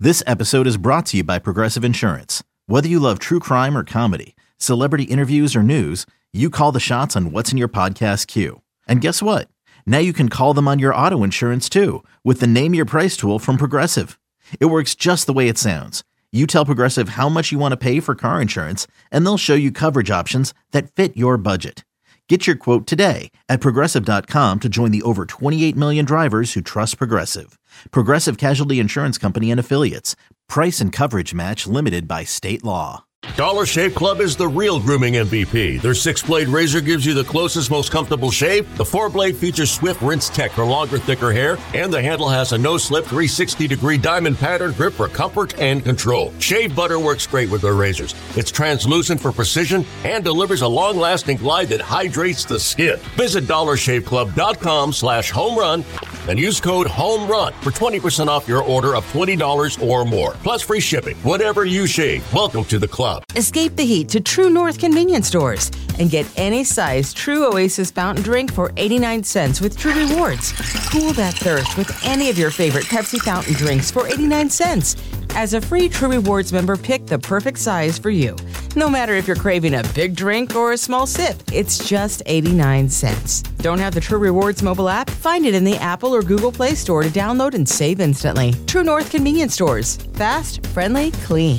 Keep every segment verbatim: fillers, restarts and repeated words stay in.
This episode is brought to you by Progressive Insurance. Whether you love true crime or comedy, celebrity interviews or news, you call the shots on what's in your podcast queue. And guess what? Now you can call them on your auto insurance too with the Name Your Price tool from Progressive. It works just the way it sounds. You tell Progressive how much you want to pay for car insurance, and they'll show you coverage options that fit your budget. Get your quote today at Progressive dot com to join the over twenty-eight million drivers who trust Progressive. Progressive Casualty Insurance Company and Affiliates. Price and coverage match limited by state law. Dollar Shave Club is the real grooming M V P. Their six-blade razor gives you the closest, most comfortable shave. The four-blade features swift rinse tech for longer, thicker hair. And the handle has a no-slip three hundred sixty degree diamond pattern grip for comfort and control. Shave butter works great with their razors. It's translucent for precision and delivers a long-lasting glide that hydrates the skin. Visit dollar shave club dot com slash home run and use code HOMERUN for twenty percent off your order of twenty dollars or more. Plus free shipping. Whatever you shave, welcome to the club. Escape the heat to True North convenience stores and get any size True Oasis fountain drink for eighty-nine cents with True Rewards. Cool that thirst with any of your favorite Pepsi fountain drinks for eighty-nine cents. As a free True Rewards member, pick the perfect size for you. No matter if you're craving a big drink or a small sip, it's just eighty-nine cents. Don't have the True Rewards mobile app? Find it in the Apple or Google Play Store to download and save instantly. True North convenience stores. Fast, friendly, clean.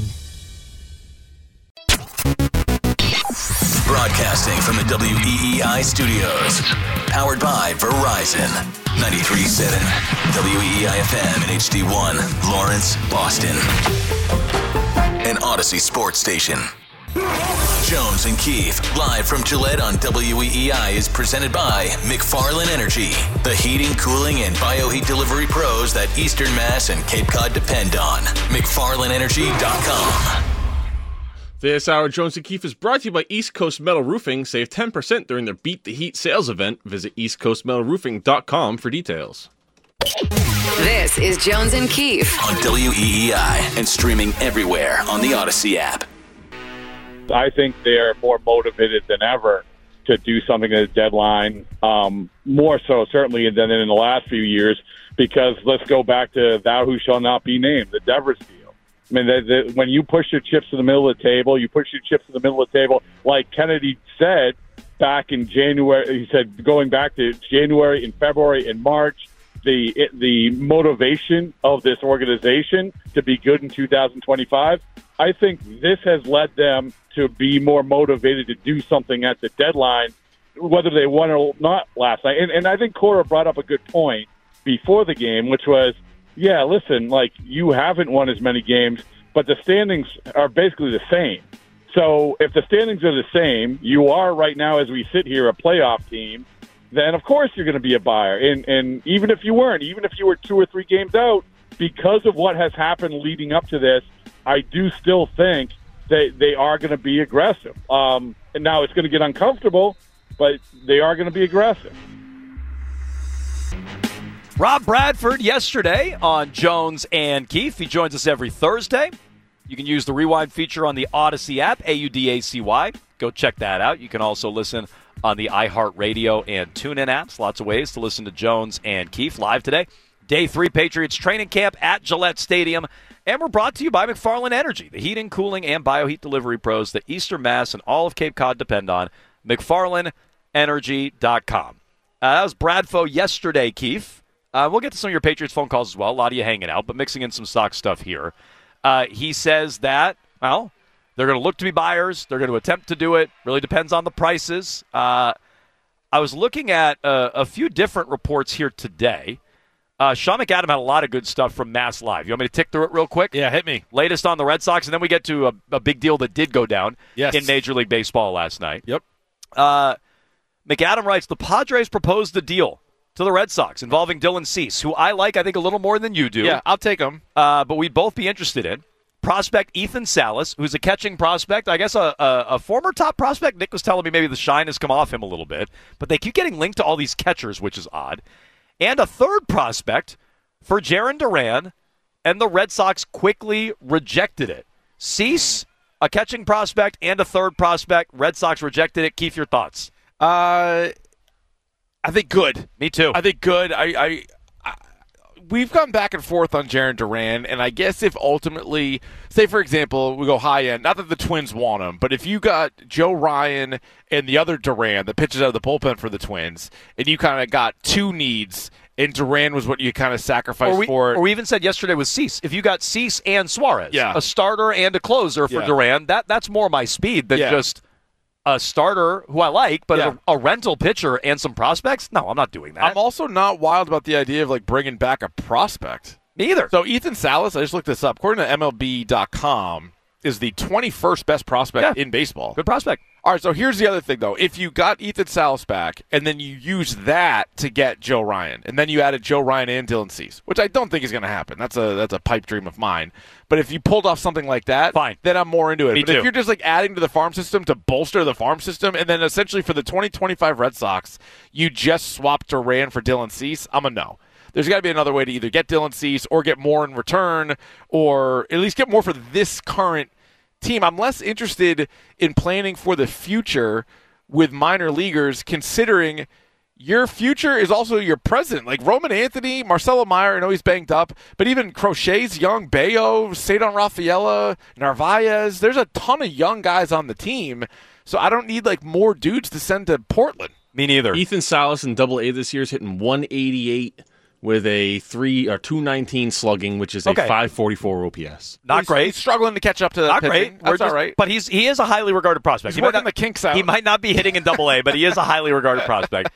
Broadcasting from the W E E I studios. Powered by Verizon. ninety-three point seven W E E I F M and H D one, Lawrence, Boston. An Odyssey sports station. Jones and Keefe, live from Gillette on W E E I, is presented by McFarland Energy, the heating, cooling, and bioheat delivery pros that Eastern Mass and Cape Cod depend on. McFarland Energy dot com. This hour, Jones and Keefe is brought to you by East Coast Metal Roofing. Save ten percent during their Beat the Heat sales event. Visit east coast metal roofing dot com for details. This is Jones and Keefe on W E E I and streaming everywhere on the Odyssey app. I think they're more motivated than ever to do something at the deadline, um, more so certainly than in the last few years, because let's go back to thou who shall not be named, the Devers deal. I mean, the, the, when you push your chips to the middle of the table, you push your chips to the middle of the table, like Kennedy said back in January. He said going back to January and February and March, the it, the motivation of this organization to be good in two thousand twenty-five, I think this has led them to be more motivated to do something at the deadline, whether they won or not last night. And, and I think Cora brought up a good point before the game, which was, yeah, listen, like, you haven't won as many games, but the standings are basically the same. So if the standings are the same, you are right now, as we sit here, a playoff team, then of course you're going to be a buyer. And, and even if you weren't, even if you were two or three games out, because of what has happened leading up to this, I do still think that they are going to be aggressive. Um, and now it's going to get uncomfortable, but they are going to be aggressive. Rob Bradford yesterday on Jones and Keefe. He joins us every Thursday. You can use the Rewind feature on the Odyssey app, A U D A C Y. Go check that out. You can also listen on the iHeartRadio and TuneIn apps. Lots of ways to listen to Jones and Keefe live today. Day three Patriots training camp at Gillette Stadium. And we're brought to you by McFarland Energy, the heating, cooling, and bioheat delivery pros that Eastern Mass and all of Cape Cod depend on. McFarland Energy dot com. Uh, that was Bradfo yesterday, Keefe. Uh, we'll get to some of your Patriots phone calls as well. A lot of you hanging out, but mixing in some stock stuff here. Uh, he says that, well, they're going to look to be buyers. They're going to attempt to do it. Really depends on the prices. Uh, I was looking at uh, a few different reports here today. Uh, Sean McAdam had a lot of good stuff from Mass Live. You want me to tick through it real quick? Yeah, hit me. Latest on the Red Sox, and then we get to a, a big deal that did go down yes. in Major League Baseball last night. Yep. Uh, McAdam writes, the Padres proposed a deal to the Red Sox involving Dylan Cease, who I like, I think, a little more than you do. Yeah, I'll take him. Uh, but we'd both be interested in. Prospect Ethan Salas, who's a catching prospect, I guess a, a, a former top prospect. Nick was telling me maybe the shine has come off him a little bit. But they keep getting linked to all these catchers, which is odd. And a third prospect for Jarren Duran, and the Red Sox quickly rejected it. Cease, a catching prospect, and a third prospect. Red Sox rejected it. Keith, your thoughts? Uh, I think good. Me too. I think good. I, I, I we've gone back and forth on Jarren Duran, and I guess if ultimately, say for example, we go high end, not that the Twins want him, but if you got Joe Ryan and the other Duran that pitches out of the bullpen for the Twins, and you kind of got two needs, and Duran was what you kind of sacrificed or we, for it. Or we even said yesterday with Cease, if you got Cease and Suarez, yeah. a starter and a closer for yeah. Duran, that that's more my speed than yeah. just a starter who I like, but yeah. a, a rental pitcher and some prospects? No, I'm not doing that. I'm also not wild about the idea of like bringing back a prospect. Me either. So Ethan Salas, I just looked this up. According to M L B dot com, is the twenty-first best prospect yeah. in baseball. Good prospect. All right, so here's the other thing, though. If you got Ethan Salas back, and then you use that to get Joe Ryan, and then you added Joe Ryan and Dylan Cease, which I don't think is going to happen. That's a that's a pipe dream of mine. But if you pulled off something like that, fine, then I'm more into it. Me but too. if you're just like adding to the farm system to bolster the farm system, and then essentially for the twenty twenty-five Red Sox, you just swapped Duran for Dylan Cease, I'm a no. There's got to be another way to either get Dylan Cease or get more in return, or at least get more for this current team. I'm less interested in planning for the future with minor leaguers, considering your future is also your present. Like Roman Anthony, Marcelo Meyer, I know he's banged up, but even Crochet's young, Bayo, Cedon Rafaela, Narvaez, there's a ton of young guys on the team, so I don't need like more dudes to send to Portland. Me neither. Ethan Salas in Double A this year is hitting one eighty-eight with a three or two nineteen slugging, which is a okay. five forty-four O P S. Not he's, great. He's struggling to catch up to that Not pitching. great. That's We're just, all right. But he's he is a highly regarded prospect. He's he working not, the kinks out. He might not be hitting in Double A, but he is a highly regarded prospect.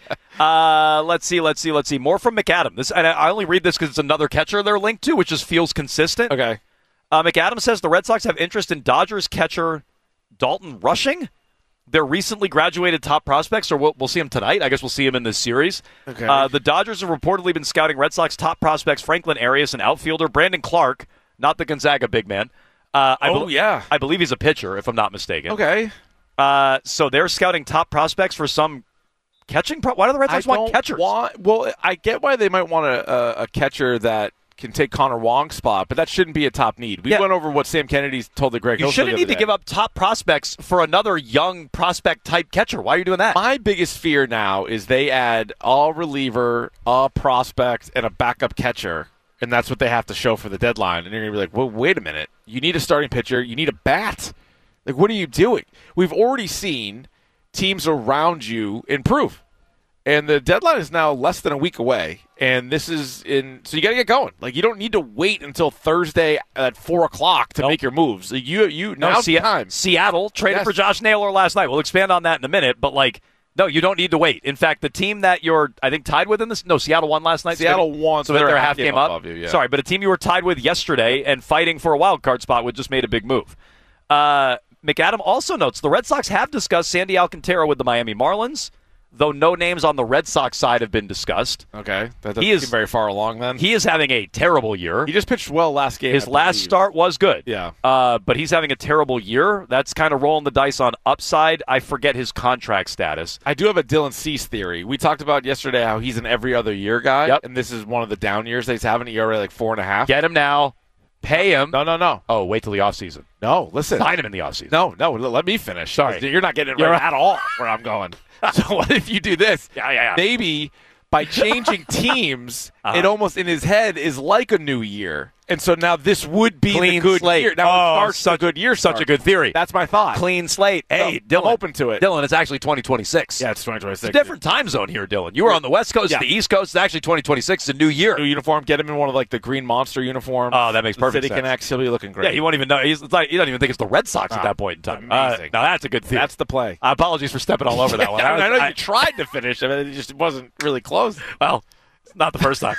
Uh, let's see, let's see, let's see. More from McAdam. This, and I only read this because it's another catcher they're linked to, which just feels consistent. Okay. Uh, McAdam says the Red Sox have interest in Dodgers catcher Dalton Rushing. Their recently graduated top prospects, or we'll, we'll see him tonight. I guess we'll see him in this series. Okay. Uh, the Dodgers have reportedly been scouting Red Sox top prospects Franklin Arias and outfielder Brandon Clark, not the Gonzaga big man. Uh, I oh, be- yeah. I believe he's a pitcher, if I'm not mistaken. Okay. Uh, so they're scouting top prospects for some catching. Pro- why do the Red Sox I want don't catchers? Want, well, I get why they might want a, a, a catcher that can take Connor Wong's spot, but that shouldn't be a top need. We Yeah. went over what Sam Kennedy told the Greg You Hilscher shouldn't the need other to day. give up top prospects for another young prospect-type catcher. Why are you doing that? My biggest fear now is they add a reliever, a prospect, and a backup catcher, and that's what they have to show for the deadline. And you're going to be like, well, wait a minute. You need a starting pitcher. You need a bat. Like, what are you doing? We've already seen teams around you improve. And the deadline is now less than a week away, and this is in. So you got to get going. Like you don't need to wait until Thursday at four o'clock to Nope. make your moves. Like, you you No, now's Se- the time. Seattle traded Yes. for Josh Naylor last night. We'll expand on that in a minute, but like, no, you don't need to wait. In fact, the team that you're, I think, tied with in this, no, Seattle won last night. Seattle so won, so so they're, they're a half game up. above you, yeah. Sorry, but a team you were tied with yesterday and fighting for a wild card spot with just made a big move. Uh, McAdam also notes the Red Sox have discussed Sandy Alcantara with the Miami Marlins, though no names on the Red Sox side have been discussed. Okay, that doesn't He is- seem very far along then. He is having a terrible year. He just pitched well last game. His I last believe. start was good. Yeah. Uh, but he's having a terrible year. That's kind of rolling the dice on upside. I forget his contract status. I do have a Dylan Cease theory. We talked about yesterday how he's an every other year guy, Yep. and this is one of the down years that he's having. E R A like four and a half. Get him now. Pay him. No, no, no, Oh, wait till the offseason. no. Listen, Sign him in the offseason. no, no. Let me finish. Sorry. you're not getting it You're right right. at all where I'm going. So what if you do this? Yeah, yeah, yeah. Maybe by changing teams, Uh-huh. it almost in his head is like a new year, and so now this would be Clean the good slate. year. Now Oh, it starts such the good year. Such a start. good theory. That's my thought. Clean slate. Hey, So, Dylan. I'm open to it. Dylan, it's actually twenty twenty-six. Yeah, it's twenty twenty-six. It's a different time zone here, Dylan. You were on the West Coast, Yeah. the East Coast. It's actually twenty twenty-six. It's a new year. New uniform. Get him in one of like the green monster uniforms. Oh, that makes perfect City sense. Connects. He'll be looking great. Yeah, he won't even know. He's it's like, you don't even think it's the Red Sox at Ah, that point in time. amazing. Uh, now that's a good theory. That's the play. Uh, apologies for stepping all over that one. I, mean, I know I- you tried to finish. I mean, it just wasn't really close. Well, it's not the first time.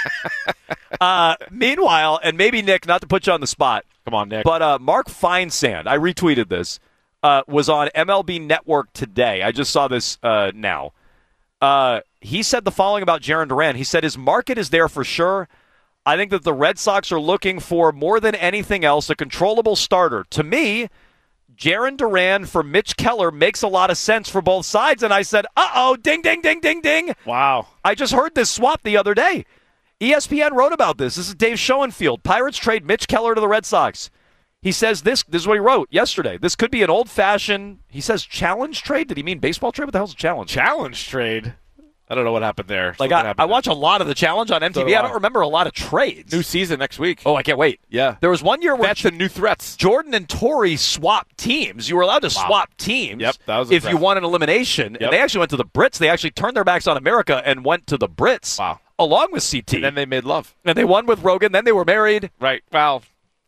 uh, meanwhile, and maybe Nick, not to put you on the spot, Come on, Nick. but uh, Mark Feinsand, I retweeted this, uh, was on M L B Network today. I just saw this uh, now. Uh, he said the following about Jarren Duran. He said his market is there for sure. I think that the Red Sox are looking for, more than anything else, a controllable starter. To me, Jarren Duran for Mitch Keller makes a lot of sense for both sides. And I said, uh-oh, ding, ding, ding, ding, ding. wow. I just heard this swap the other day. E S P N wrote about this. This is Dave Schoenfield. Pirates trade Mitch Keller to the Red Sox. He says this, this is what he wrote yesterday. This could be an old-fashioned, he says challenge trade. Did he mean baseball trade? What the hell's a challenge? Challenge trade. I don't know what happened there. Like Something I, happened I there. watch a lot of the challenge on M T V. So do I I. don't remember a lot of trades. New season next week. Oh, I can't wait. Yeah. There was one year where That's the new threats. Jordan and Tori swapped teams. You were allowed to Wow. swap teams Yep, that was if you impressive. won an elimination. Yep. And they actually went to the Brits. They actually turned their backs on America and went to the Brits Wow. along with C T. And then they made love. And they won with Rogan. Then they were married. Right. Well,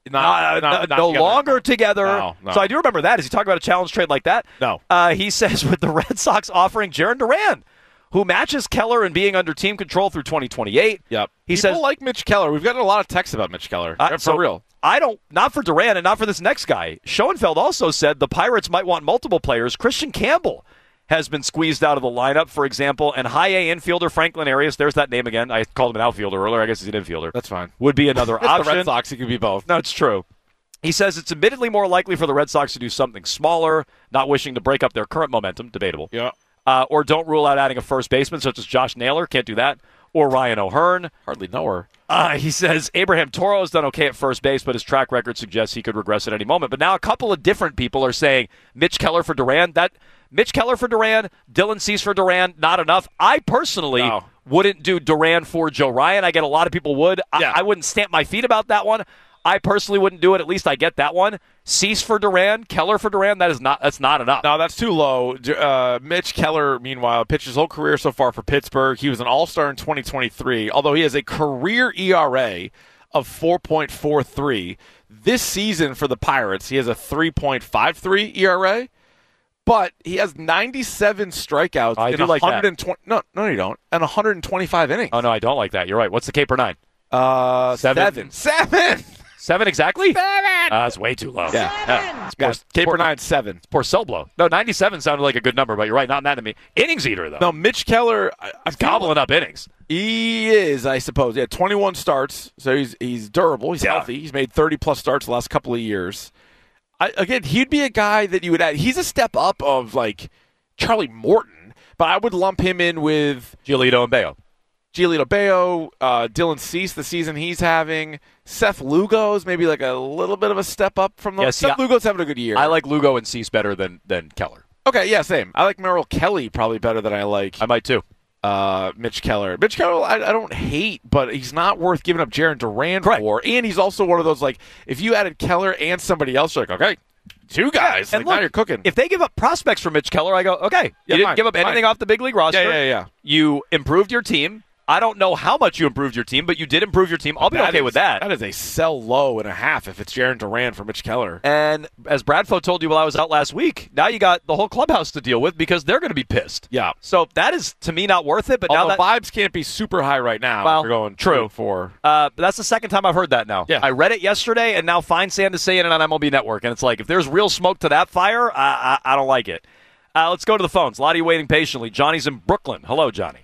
Uh, not, not, no not together. longer together. No, no. So I do remember that. Is he talking about a challenge trade like that? No. Uh, he says with the Red Sox offering Jaron Duran, who matches Keller in being under team control through twenty twenty-eight. Yep. He People says like Mitch Keller. We've gotten a lot of texts about Mitch Keller. Uh, for so real. I don't, not for Duran and not for this next guy. Schoenfeld also said the Pirates might want multiple players. Christian Campbell has been squeezed out of the lineup, for example, and high A infielder Franklin Arias, there's that name again. I called him an outfielder earlier. I guess he's an infielder. That's fine. Would be another It's option. the Red Sox. It could be both. No, it's true. He says it's admittedly more likely for the Red Sox to do something smaller, not wishing to break up their current momentum, debatable. Yeah. Uh, or don't rule out adding a first baseman, such as Josh Naylor, can't do that, or Ryan O'Hearn. Hardly know her. Uh, he says Abraham Toro has done okay at first base, but his track record suggests he could regress at any moment. But now a couple of different people are saying Mitch Keller for Duran. That Mitch Keller for Duran, Dylan Cease for Duran, not enough. I personally No. wouldn't do Duran for Joe Ryan. I get a lot of people would. I, Yeah. I wouldn't stamp my feet about that one. I personally wouldn't do it. At least I get that one. Cease for Duran, Keller for Duran. That is not. That's not enough. No, that's too low. Uh, Mitch Keller, meanwhile, pitched his whole career so far for Pittsburgh. He was an All-Star in twenty twenty-three, although he has a career E R A of four point four three. This season for the Pirates, he has a three point five three E R A, but he has ninety-seven strikeouts I in do like that. one hundred twenty. No, no, you don't. And one hundred twenty-five innings. Oh no, I don't like that. You're right. What's the K per nine? Uh, Seven. seven. Seven. Seven exactly? Seven. Uh, that's way too low. Yeah. yeah. It's Guys, poor, K per poor, nine seven. poor cell blow. No, ninety-seven sounded like a good number, but you're right. Not that to me. Innings eater though. No, Mitch Keller. I, I He's feel gobbling up innings. He is, I suppose. Yeah, twenty-one starts, so he's he's durable. He's Yeah. healthy. He's made thirty plus starts the last couple of years. I, again, he'd be a guy that you would add. He's a step up of like Charlie Morton, but I would lump him in with Giolito and Bayo. Giolito Bayo, uh, Dylan Cease, the season he's having. Seth Lugo's maybe like a little bit of a step up from the. Yeah, see, Seth I- Lugo's having a good year. I like Lugo and Cease better than than Keller. Okay, yeah, same. I like Merrill Kelly probably better than I like. I might too. Uh, Mitch Keller. Mitch Keller, I, I don't hate, but he's not worth giving up Jaron Duran Correct. for. And he's also one of those, like, if you added Keller and somebody else, you're like, okay, two guys. And like, look, now you're cooking. If they give up prospects for Mitch Keller, I go, okay. Yeah, You didn't fine, give up anything fine. off the big league roster. yeah, yeah, yeah. You improved your team. I don't know how much you improved your team, but you did improve your team. I'll be That okay is- with that. That is a sell low and a half if it's Jaron Duran for Mitch Keller. And as Bradfo told you while I was out last week, now you got the whole clubhouse to deal with because they're going to be pissed. Yeah. So that is, to me, not worth it. But Although now that, vibes can't be super high right now. Well, We're going true. for uh, but that's the second time I've heard that now. Yeah. I read it yesterday, and now Feinsand is saying it on M L B Network. And it's like, if there's real smoke to that fire, I, I, I don't like it. Uh, let's go to the phones. A lot of you waiting patiently. Johnny's in Brooklyn. Hello, Johnny.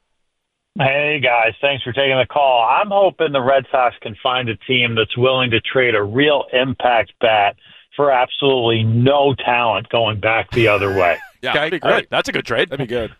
Hey, guys. Thanks for taking the call. I'm hoping the Red Sox can find a team that's willing to trade a real impact bat for absolutely no talent going back the other way. Yeah, Okay, that'd be good. great. That's a good trade. That'd be good.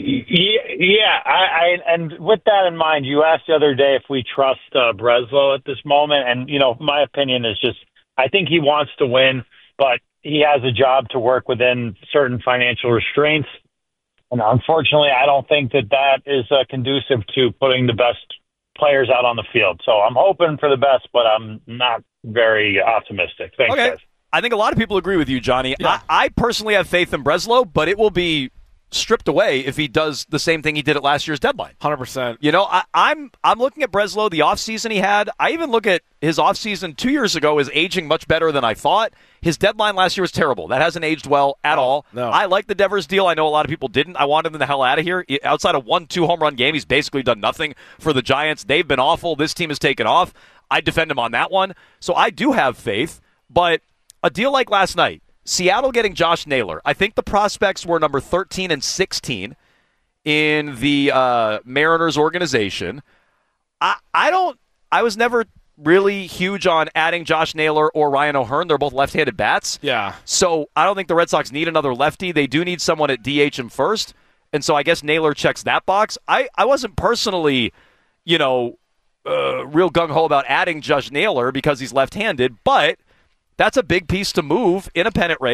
Yeah, I, I, and with that in mind, you asked the other day if we trust uh, Breslow at this moment, and, you know, my opinion is just I think he wants to win, but he has a job to work within certain financial restraints. And unfortunately, I don't think that that is uh, conducive to putting the best players out on the field. So I'm hoping for the best, but I'm not very optimistic. Thanks, Okay. guys. I think a lot of people agree with you, Johnny. I, I personally have faith in Breslow, but it will be stripped away if he does the same thing he did at last year's deadline. one hundred percent. You know, I, I'm I'm looking at Breslow, the offseason he had. I even look at his offseason two years ago as aging much better than I thought. His deadline last year was terrible. That hasn't aged well at all. no. I like the Devers deal. I know a lot of people didn't. I wanted him the hell out of here. Outside of one, two home run game, he's basically done nothing for the Giants. They've been awful. This team has taken off. I defend him on that one. So I do have faith. But a deal like last night, Seattle getting Josh Naylor. I think the prospects were number thirteen and sixteen in the uh, Mariners organization. I I don't. I was never really huge on adding Josh Naylor or Ryan O'Hearn. They're both left-handed bats. Yeah. So I don't think the Red Sox need another lefty. They do need someone at D H and first. And so I guess Naylor checks that box. I, I wasn't personally, you know, uh, real gung-ho about adding Josh Naylor because he's left-handed, but that's a big piece to move in a pennant race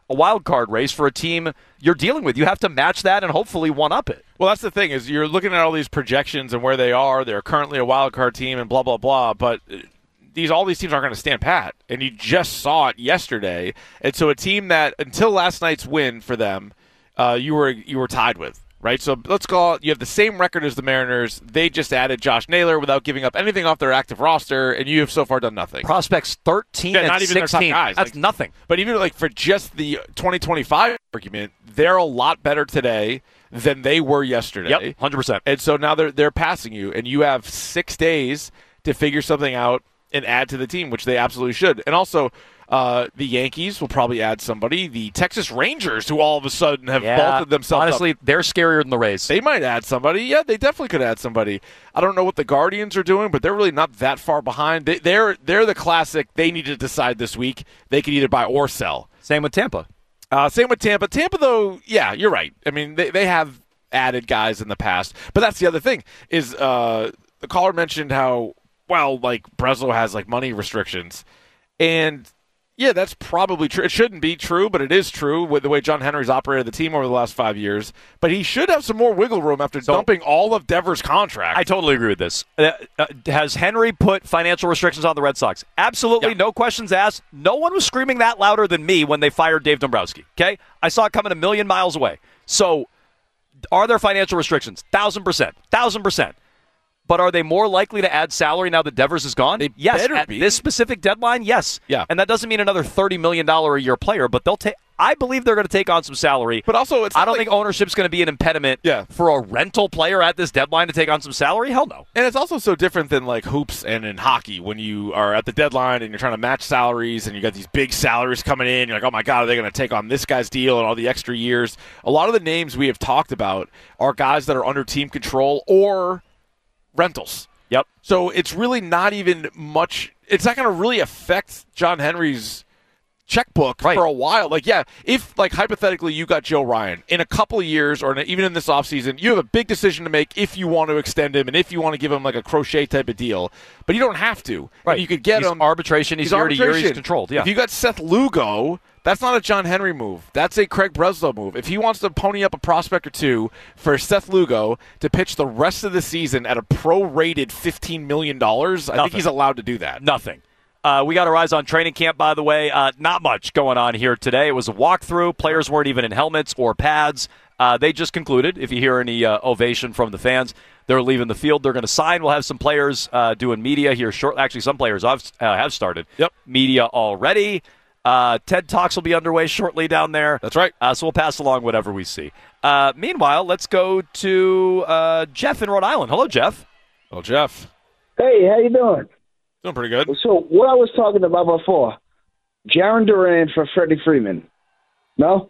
a wild card race for a team you're dealing with. You have to match that and hopefully one-up it. Well, that's the thing is you're looking at all these projections and where they are. They're currently a wild card team and blah, blah, blah. But these all these teams aren't going to stand pat. And you just saw it yesterday. And so a team that until last night's win for them, uh, you were you were tied with. Right, so let's call it, you have the same record as the Mariners. They just added Josh Naylor without giving up anything off their active roster, and you have so far done nothing. Prospects thirteen yeah, and not even sixteen. Their top guys. That's like, nothing. But even like for just the twenty twenty-five argument, they're a lot better today than they were yesterday. Yep, one hundred percent. And so now they're they're passing you, and you have six days to figure something out and add to the team, which they absolutely should. And also, uh, the Yankees will probably add somebody. The Texas Rangers, who all of a sudden have yeah, vaulted themselves honestly, up. they're scarier than the Rays. They might add somebody. Yeah, they definitely could add somebody. I don't know what the Guardians are doing, but they're really not that far behind. They, they're they're the classic. They need to decide this week. They can either buy or sell. Same with Tampa. Uh, same with Tampa. Tampa, though, yeah, you're right. I mean, they, they have added guys in the past. But that's the other thing is uh, the caller mentioned how, well, like, Breslow has, like, money restrictions. And, yeah, that's probably true. It shouldn't be true, but it is true with the way John Henry's operated the team over the last five years. But he should have some more wiggle room after so, dumping all of Devers' contract. I totally agree with this. Uh, uh, has Henry put financial restrictions on the Red Sox? Absolutely, yeah. No questions asked. No one was screaming that louder than me when they fired Dave Dombrowski, okay? I saw it coming a million miles away. So, are there financial restrictions? Thousand percent. Thousand percent. But are they more likely to add salary now that Devers is gone? They yes. better At be. this specific deadline, yes. Yeah. And that doesn't mean another thirty million dollars a year player, but they'll take. I believe they're going to take on some salary. But also, it's I don't like, think ownership's going to be an impediment yeah. for a rental player at this deadline to take on some salary. Hell no. And it's also so different than like hoops and in hockey when you are at the deadline and you're trying to match salaries and you got these big salaries coming in. You're like, oh my God, are they going to take on this guy's deal and all the extra years? A lot of the names we have talked about are guys that are under team control or rentals. Yep. So it's really not even much. It's not going to really affect John Henry's checkbook right. for a while. Like, yeah, if, like, hypothetically you got Joe Ryan, in a couple of years or in, even in this offseason, you have a big decision to make if you want to extend him and if you want to give him, like, a crochet type of deal. But you don't have to. Right. And you could get he's him. Arbitration. He's, he's year to year. He's controlled. Yeah. If you got Seth Lugo, that's not a John Henry move. That's a Craig Breslow move. If he wants to pony up a prospect or two for Seth Lugo to pitch the rest of the season at a pro-rated fifteen million dollars, I think he's allowed to do that. Nothing. Uh, we got our eyes on training camp, by the way. Uh, not much going on here today. It was a walkthrough. Players weren't even in helmets or pads. Uh, they just concluded. If you hear any uh, ovation from the fans, they're leaving the field. They're going to sign. We'll have some players uh, doing media here shortly. Actually, some players have, uh, have started yep. media already. Uh, TED Talks will be underway shortly down there. That's right. Uh, so we'll pass along whatever we see. Uh, meanwhile, let's go to uh, Jeff in Rhode Island. Hello, Jeff. Hello, Jeff. Hey, how you doing? Doing pretty good. So what I was talking about before, Jarren Duran for Freddie Freeman. No?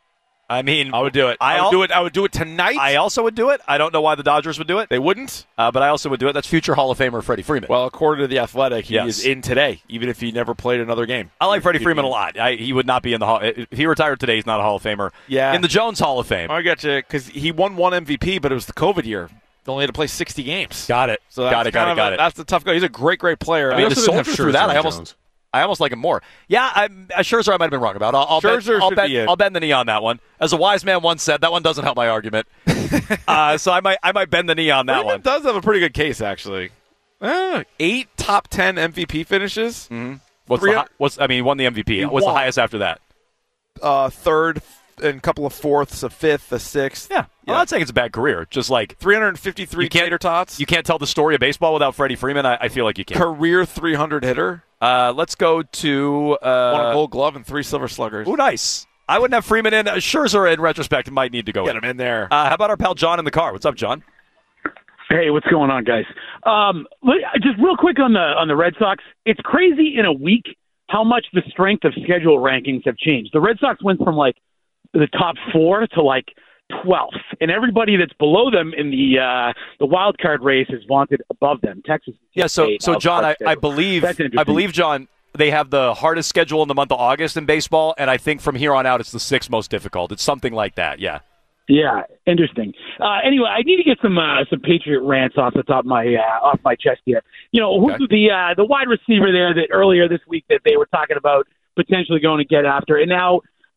I mean, I would do it. I, I would do it. I would do it tonight. I also would do it. I don't know why the Dodgers would do it. They wouldn't. Uh, but I also would do it. That's future Hall of Famer Freddie Freeman. Well, according to The Athletic, he yes. is in today, even if he never played another game. I like Freddie Freeman a lot. I, he would not be in the Hall. If he retired today, he's not a Hall of Famer. Yeah. In the Jones Hall of Fame. I got you, because he won one M V P, but it was the COVID year. They only had to play sixty games. Got it. So got it, got it, got a, it. That's the tough guy. He's a great, great player. I mean, the soldier through that, I almost... Jones. I almost like him more. Yeah, I'm, uh, Scherzer I might have been wrong about. I'll, I'll, Scherzer bet, I'll, should bet, be in. I'll bend the knee on that one. As a wise man once said, that one doesn't help my argument. uh, so I might I might bend the knee on that Freeman one. does have a pretty good case, actually. Uh, eight top ten M V P finishes. Mm-hmm. What's the, what's I mean, he won the M V P. He what's won. the highest after that? Uh, third and a couple of fourths, a fifth, a sixth. Yeah. Yeah. I'm not saying it's a bad career. Just like three hundred fifty-three tater tots. You can't tell the story of baseball without Freddie Freeman. I, I feel like you can. Career three hundred hitter. Uh, let's go to uh, Won a Gold Glove and three Silver Sluggers. Ooh, nice. I wouldn't have Freeman in. Uh, Scherzer, in retrospect, might need to go Get in. him in there. Uh, how about our pal John in the car? What's up, John? Hey, what's going on, guys? Um, just real quick on the on the Red Sox. It's crazy in a week how much the strength of schedule rankings have changed. The Red Sox went from like the top four to like twelfth, and everybody that's below them in the uh, the wild card race is vaunted above them. Texas. Yeah. So, so John, I, I believe I believe John. They have the hardest schedule in the month of August in baseball, and I think from here on out, it's the sixth most difficult. It's something like that. Yeah. Yeah, interesting. Uh, anyway, I need to get some uh, some Patriot rants off the top of my uh, off my chest here. You know, who's Okay. the uh, the wide receiver there that earlier this week that they were talking about potentially going to get after, and now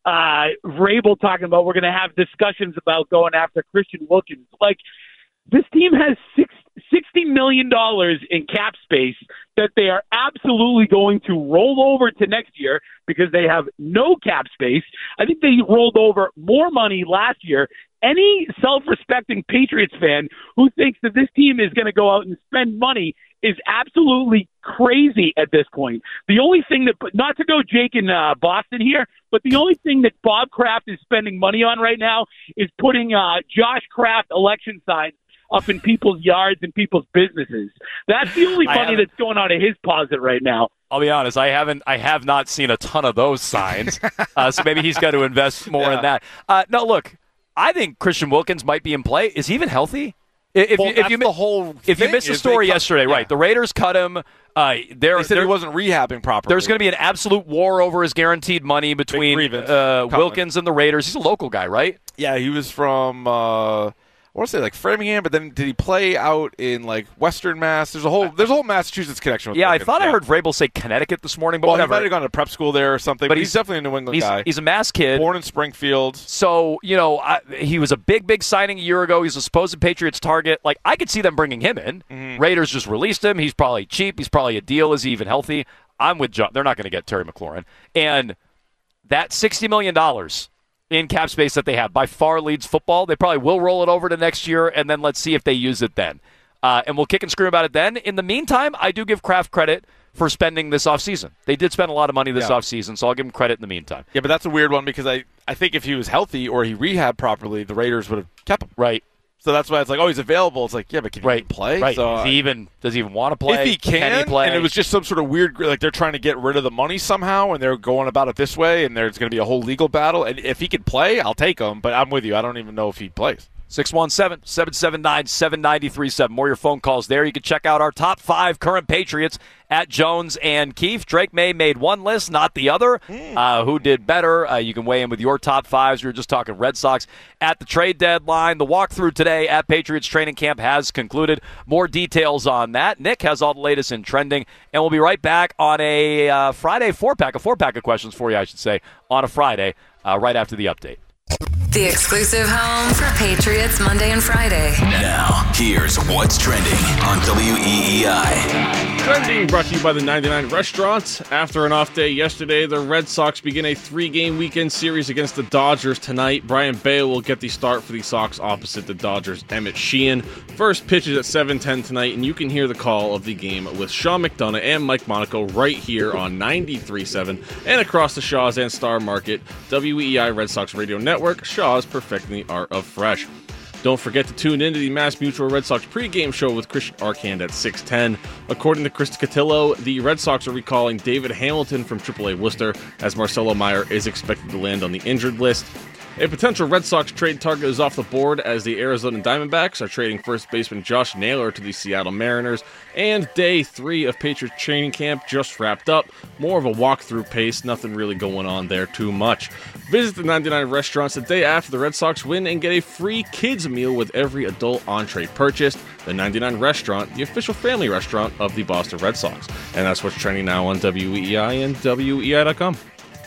uh, Vrabel talking about we're going to have discussions about going after Christian Wilkins. Like, this team has six, sixty million dollars in cap space that they are absolutely going to roll over to next year because they have no cap space. I think they rolled over more money last year. Any self-respecting Patriots fan who thinks that this team is going to go out and spend money is absolutely crazy at this point. The only thing that, not to go Jake in uh, Boston here, but the only thing that Bob Kraft is spending money on right now is putting uh, Josh Kraft election signs up in people's yards and people's businesses. That's the only money that's going out of his posit right now. I'll be honest, I haven't, I have not seen a ton of those signs, uh, so maybe he's got to invest more Yeah. in that. Uh, no, look, I think Christian Wilkins might be in play. Is he even healthy? If, Well, you, if that's you the whole if you thing missed the is they story cut- yesterday, yeah. right? The Raiders cut him. Uh, there, They said there- he wasn't rehabbing properly. There's going to be an absolute war over his guaranteed money between grievance. uh, Cutman. Wilkins and the Raiders. He's a local guy, right? Yeah, he was from, uh, I want to say like Framingham, but then did he play out in like Western Mass? There's a whole there's a whole Massachusetts connection with Yeah, I Wilkins. thought I heard Vrabel say Connecticut this morning, but Well, he whatever. might have gone to prep school there or something, but, But he's, he's- definitely a New England he's, guy. he's a Mass kid. Born in Springfield. So, you know, I, he was a big, big signing a year ago. He's a supposed Patriots target. Like, I could see them bringing him in. Mm-hmm. Raiders just released him. He's probably cheap. He's probably a deal. Is he even healthy? I'm with John. They're not going to get Terry McLaurin. And that sixty million dollars in cap space that they have by far leads football. They probably will roll it over to next year, and then let's see if they use it then. Uh, and we'll kick and scream about it then. In the meantime, I do give Kraft credit for spending this offseason. They did spend a lot of money this Yeah. offseason, so I'll give him credit in the meantime. Yeah, but that's a weird one because I, I think if he was healthy or he rehabbed properly, the Raiders would have kept him. Right. So that's why it's like, oh, he's available. It's like, yeah, but can he Right. even play? Right. So, Is he even, does he even want to play? If he can, he play? and it was just some sort of weird, like they're trying to get rid of the money somehow, and they're going about it this way, and there's going to be a whole legal battle. And if he could play, I'll take him. But I'm with you. I don't even know if he plays. six one seven, seven seven nine, seven nine three seven. More of your phone calls there. You can check out our top five current Patriots at Jones and Keefe. Drake May made one list, not the other. Uh, who did better? Uh, you can weigh in with your top fives. We were just talking Red Sox at the trade deadline. The walkthrough today at Patriots training camp has concluded. More details on that. Nick has all the latest in trending, and we'll be right back on a uh, Friday four-pack, a four-pack of questions for you, I should say, on a Friday, uh, right after the update. The exclusive home for Patriots Monday and Friday. Now, here's what's trending on W E E I. Trending brought to you by the ninety-nine Restaurant. After an off day yesterday, the Red Sox begin a three-game weekend series against the Dodgers tonight. Brian Bale will get the start for the Sox opposite the Dodgers' Emmett Sheehan. First pitch is at seven ten tonight, and you can hear the call of the game with Sean McDonough and Mike Monaco right here on ninety-three point seven and across the Shaw's and Star Market, W E E I Red Sox Radio Network. Shaw's perfecting the art of fresh. Don't forget to tune into the Mass Mutual Red Sox pregame show with Christian Arcand at six ten. According to Chris Cotillo, the Red Sox are recalling David Hamilton from triple A Worcester, as Marcelo Meyer is expected to land on the injured list. A potential Red Sox trade target is off the board as the Arizona Diamondbacks are trading first baseman Josh Naylor to the Seattle Mariners. And day three of Patriots training camp just wrapped up. More of a walkthrough pace, nothing really going on there too much. Visit the ninety-nine Restaurants the day after the Red Sox win and get a free kids meal with every adult entree purchased. The ninety-nine Restaurant, the official family restaurant of the Boston Red Sox. And that's what's trending now on W E E I and W E E I dot com.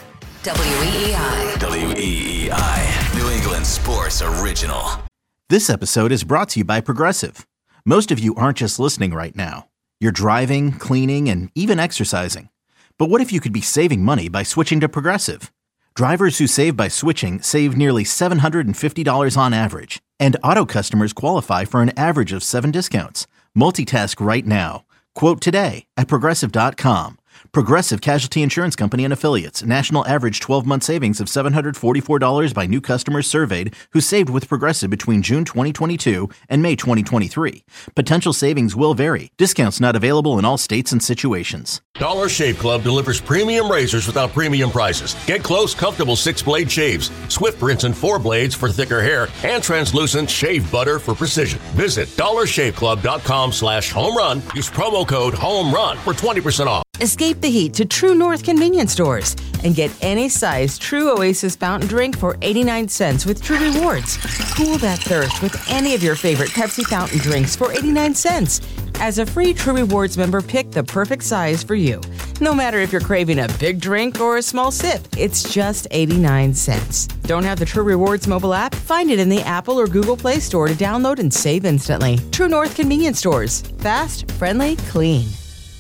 W E E I. W E E I, New England Sports Original. This episode is brought to you by Progressive. Most of you aren't just listening right now. You're driving, cleaning, and even exercising. But what if you could be saving money by switching to Progressive? Drivers who save by switching save nearly seven hundred fifty dollars on average. And auto customers qualify for an average of seven discounts. Multitask right now. Quote today at Progressive dot com. Progressive Casualty Insurance Company and Affiliates. National average twelve-month savings of seven hundred forty-four dollars by new customers surveyed who saved with Progressive between June twenty twenty-two and May twenty twenty-three. Potential savings will vary. Discounts not available in all states and situations. Dollar Shave Club delivers premium razors without premium prices. Get close, comfortable six-blade shaves, swift rinse and four blades for thicker hair, and translucent shave butter for precision. Visit dollar shave club dot com slash home run. Use promo code HOMERUN for twenty percent off. Escape the heat to True North convenience stores and get any size True Oasis fountain drink for eighty-nine cents with True Rewards. Cool that thirst with any of your favorite Pepsi fountain drinks for eighty-nine cents. As a free True Rewards member, pick the perfect size for you. No matter if you're craving a big drink or a small sip, it's just eighty-nine cents. Don't have the True Rewards mobile app? Find it in the Apple or Google Play Store to download and save instantly. True North Convenience Stores. Fast, friendly, clean.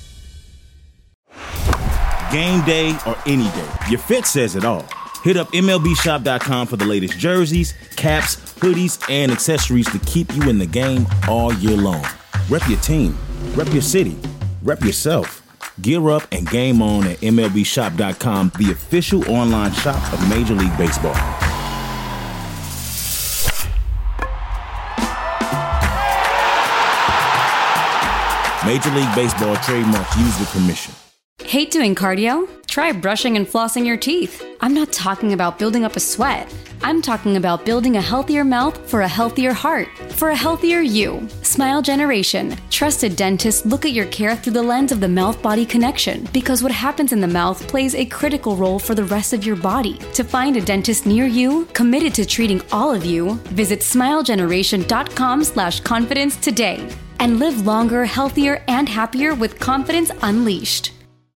Game day or any day, your fit says it all. Hit up M L B shop dot com for the latest jerseys, caps, hoodies, and accessories to keep you in the game all year long. Rep your team, rep your city, rep yourself. Gear up and game on at M L B shop dot com, the official online shop of Major League Baseball. Major League Baseball trademarks used with permission. Hate doing cardio? Try brushing and flossing your teeth. I'm not talking about building up a sweat. I'm talking about building a healthier mouth for a healthier heart, for a healthier you. Smile Generation. Trusted dentists look at your care through the lens of the mouth-body connection, because what happens in the mouth plays a critical role for the rest of your body. To find a dentist near you, committed to treating all of you, visit smile generation dot com slash confidence today. And live longer, healthier, and happier with confidence unleashed.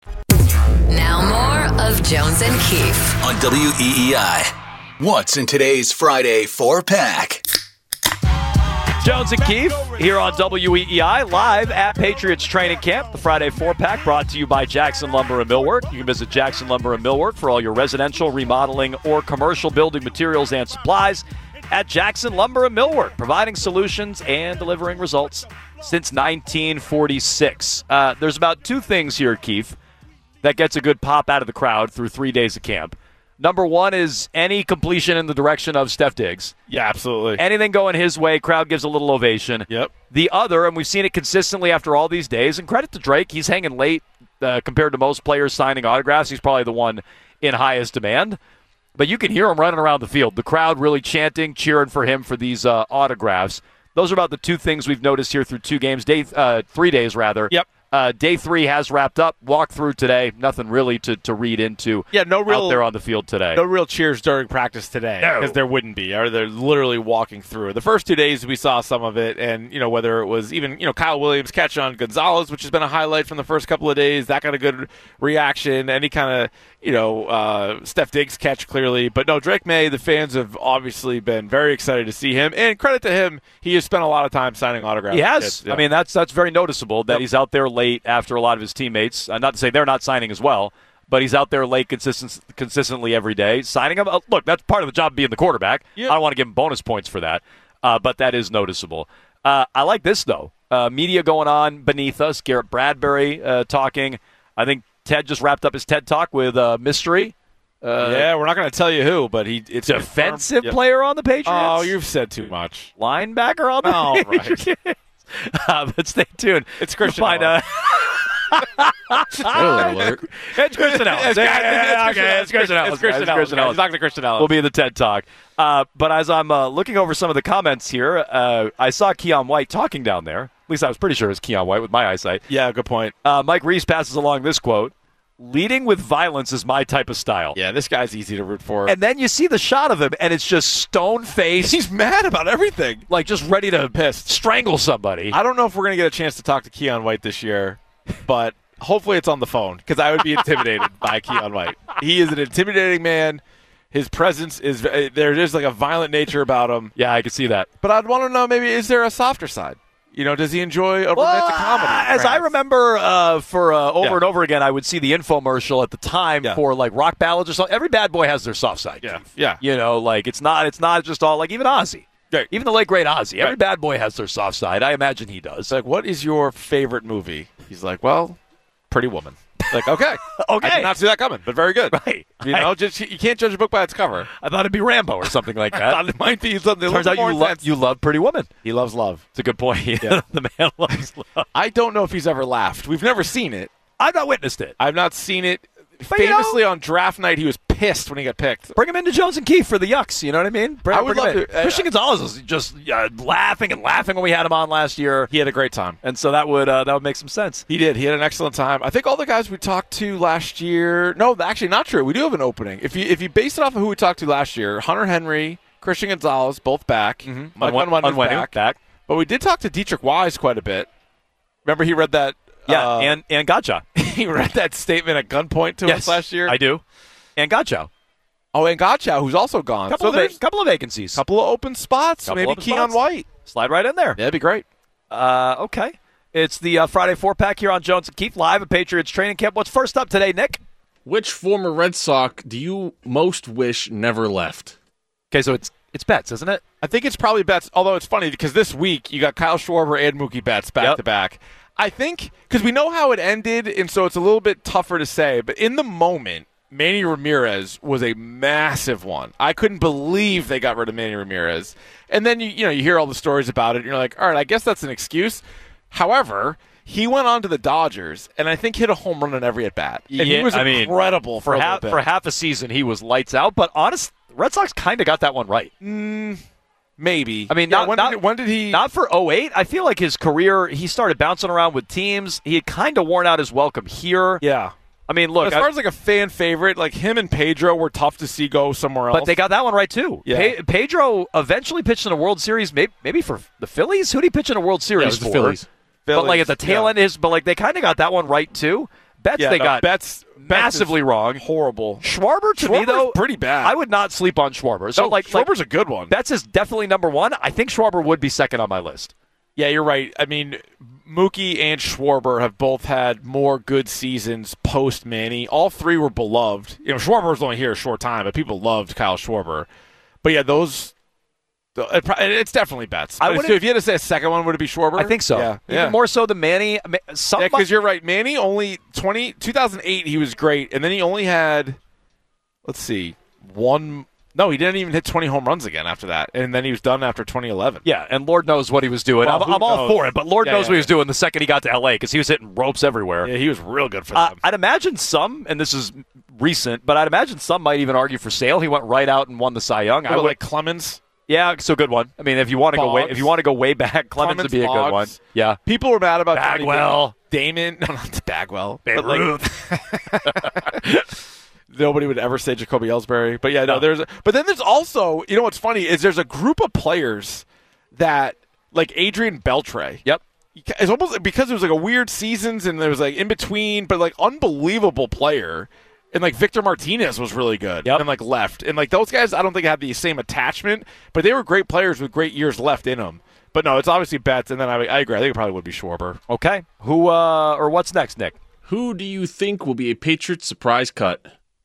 Now more of Jones and Keefe on W E E I. What's in today's Friday four-pack? Jones and Keefe here on W E E I, live at Patriots Training Camp. The Friday four-pack brought to you by Jackson Lumber and Millwork. You can visit Jackson Lumber and Millwork for all your residential, remodeling, or commercial building materials and supplies at Jackson Lumber and Millwork, providing solutions and delivering results since nineteen forty-six. Uh, there's about two things here, Keefe, that gets a good pop out of the crowd through three days of camp. Number one is any completion in the direction of Steph Diggs. Yeah, absolutely. Anything going his way, crowd gives a little ovation. Yep. The other, and we've seen it consistently after all these days, and credit to Drake, he's hanging late uh, compared to most players signing autographs. He's probably the one in highest demand. But you can hear him running around the field. The crowd really chanting, cheering for him for these uh, autographs. Those are about the two things we've noticed here through two games, day uh, three days rather. Yep. Uh, day three has wrapped up. Walk through today. Nothing really to, to read into. Yeah, no real out there on the field today. No real cheers during practice today, No. because there wouldn't be. Or they're literally walking through. The first two days we saw some of it, and you know whether it was even you know Kyle Williams catch on Gonzalez, which has been a highlight from the first couple of days. That got a good reaction. Any kind of you know uh, Steph Diggs catch clearly, but no Drake May. The fans have obviously been very excited to see him, and credit to him, he has spent a lot of time signing autographs. He has. Kids, yeah. I mean, that's that's very noticeable that Yep. he's out there late after a lot of his teammates. Uh, not to say they're not signing as well, but he's out there late consistent, consistently every day, signing up. Uh, look, that's part of the job of being the quarterback. Yep. I don't want to give him bonus points for that, uh, but that is noticeable. Uh, I like this, though. Uh, media going on beneath us. Garrett Bradbury uh, talking. I think Ted just wrapped up his TED Talk with uh, Mystery. Uh, yeah, we're not going to tell you who, but he it's defensive Yep. player on the Patriots. Oh, you've said too much. Linebacker on the Oh, Patriots. right. uh, but stay tuned. It's Christian Find Allen. Spoiler alert. It's Christian Allen. It's- Yeah, yeah, yeah, it's okay, it's Christian Allen. It's Christian It's Allen. Christian Allen. He's talking to Christian Allen. We'll be in the TED Talk. Uh, but as I'm uh, looking over some of the comments here, uh, I saw Keon White talking down there. At least I was pretty sure it was Keon White with my eyesight. Yeah, good point. Uh, Mike Reese passes along this quote: "Leading with violence is my type of style." Yeah, this guy's easy to root for. And then you see the shot of him, and it's just stone-faced. He's mad about everything. Like just ready to Pissed. strangle somebody. I don't know if we're going to get a chance to talk to Keon White this year, but hopefully it's on the phone, because I would be intimidated by Keon White. He is an intimidating man. His presence is uh, there is like a violent nature about him. Yeah, I can see that. But I'd want to know, maybe, is there a softer side? You know, does he enjoy a romantic comedy? As I perhaps? remember, uh, for uh, over Yeah. and over again, I would see the infomercial at the time Yeah. for like rock ballads or something. Every bad boy has their soft side. Yeah, yeah. You know, like it's not it's not just all like even Ozzy. Right. Even the late great Ozzy. Every Right. bad boy has their soft side. I imagine he does. It's like, what is your favorite movie? He's like, well, Pretty Woman. Like, okay. Okay. I did not see that coming, but very good. Right. You know, just you can't judge a book by its cover. I thought it'd be Rambo or something like I that. thought it might be something a Turns little out more you love intense. you love Pretty Woman. He loves love. It's a good point. Yeah. The man loves love. I don't know if he's ever laughed. We've never seen it. I've not witnessed it. I've not seen it. But, you know- Famously on draft night, he was pissed when he got picked. Bring him into Jones and Keefe for the yucks. You know what I mean? Bring, I would bring him love in. to- uh, Christian Gonzalez was just uh, laughing and laughing when we had him on last year, He had a great time. and so that would uh, that would make some sense. He did. He had an excellent time. I think all the guys we talked to last year. No, actually, not true. We do have an opening. If you if you base it off of who we talked to last year, Hunter Henry, Christian Gonzalez, both back. Mike Unwen- Onwenu's Onwenu, back. back. But we did talk to Dietrich Wise quite a bit. Remember he read that? Yeah, uh, and and Gotcha. he read that statement at gunpoint to yes, us last year. I do. And Gotcha. Oh, and Gotcha, who's also gone. Couple so of there's va- couple of vacancies. Couple of open spots. Couple Maybe open Keon spots. White. Slide right in there. Yeah, that'd be great. Uh, okay. It's the uh, Friday four-pack here on Jones and Keith, live at Patriots training camp. What's first up today, Nick? Which former Red Sox do you most wish never left? Okay, so it's it's Betts, isn't it? I think it's probably Betts, although it's funny because this week you got Kyle Schwarber and Mookie Betts back Yep. to back. I think because we know how it ended, and so it's a little bit tougher to say, but in the moment, Manny Ramirez was a massive one. I couldn't believe they got rid of Manny Ramirez. And then you you know you hear all the stories about it, and you're like, all right, I guess that's an excuse. However, he went on to the Dodgers, and I think hit a home run on every at bat. And Yeah, he was I mean, incredible for, for a half little bit. for half a season. He was lights out, but honest, Red Sox kind of got that one right. Mm, maybe. I mean, Yeah, not, when, not, did, when did he? Not for oh eight. I feel like his career, he started bouncing around with teams. He had kind of worn out his welcome here. Yeah. I mean, look. As far I, as like a fan favorite, like him and Pedro were tough to see go somewhere else. but they got that one right too. Yeah. Pe- Pedro eventually pitched in a World Series, maybe, maybe for the Phillies. Who did he pitch in a World Series Yeah, it was for? the Phillies. But like at the tail yeah. end is, but like they kind of got that one right too. Betts Yeah, they no, got Betts, massively Betts is wrong. Horrible. Schwarber to Schwarber's me though, pretty bad. I would not sleep on Schwarber. So No, like, Schwarber's like a good one. Betts is definitely number one. I think Schwarber would be second on my list. Yeah, you're right. I mean, Mookie and Schwarber have both had more good seasons post Manny. All three were beloved. You know, Schwarber was only here a short time, but people loved Kyle Schwarber. But yeah, those. It, it's definitely Betts. I But wouldn't- if you had to say a second one, would it be Schwarber? I think so. Yeah, Even yeah. more so than Manny. Some Yeah, because you're right. Manny only twenty, two thousand eight, he was great, and then he only had, let's see, one. No, he didn't even hit twenty home runs again after that, and then he was done after twenty eleven. Yeah, and Lord knows what he was doing. Well, I'm, who I'm all knows? for it, but Lord Yeah, knows yeah, what he was yeah. doing the second he got to L A because he was hitting ropes everywhere. Yeah, he was real good for Uh, them. I'd imagine some, and this is recent, but I'd imagine some might even argue for Sale. He went right out and won the Cy Young. What I about, would, like Clemens. yeah, so good one. I mean, if you want to go way, Boggs. if you want to go way back, Clemens, Clemens, would be a good Boggs. one. Yeah, People were mad about Johnny Bagwell. Damon. No, not Bagwell. Babe but like, nobody would ever say Jacoby Ellsbury. But yeah, no, No. there's. A, but then there's also, you know, what's funny is there's a group of players that like Adrian Beltre. Yep. It's almost because it was like a weird seasons and there was like in between, but like unbelievable player. And like Victor Martinez was really good. Yep. And like left. And like those guys, I don't think have the same attachment, but they were great players with great years left in them. But no, it's obviously Betts, and then I, I agree. I think it probably would be Schwarber. Okay. Who uh, or what's next, Nick? Who do you think will be a Patriots surprise cut?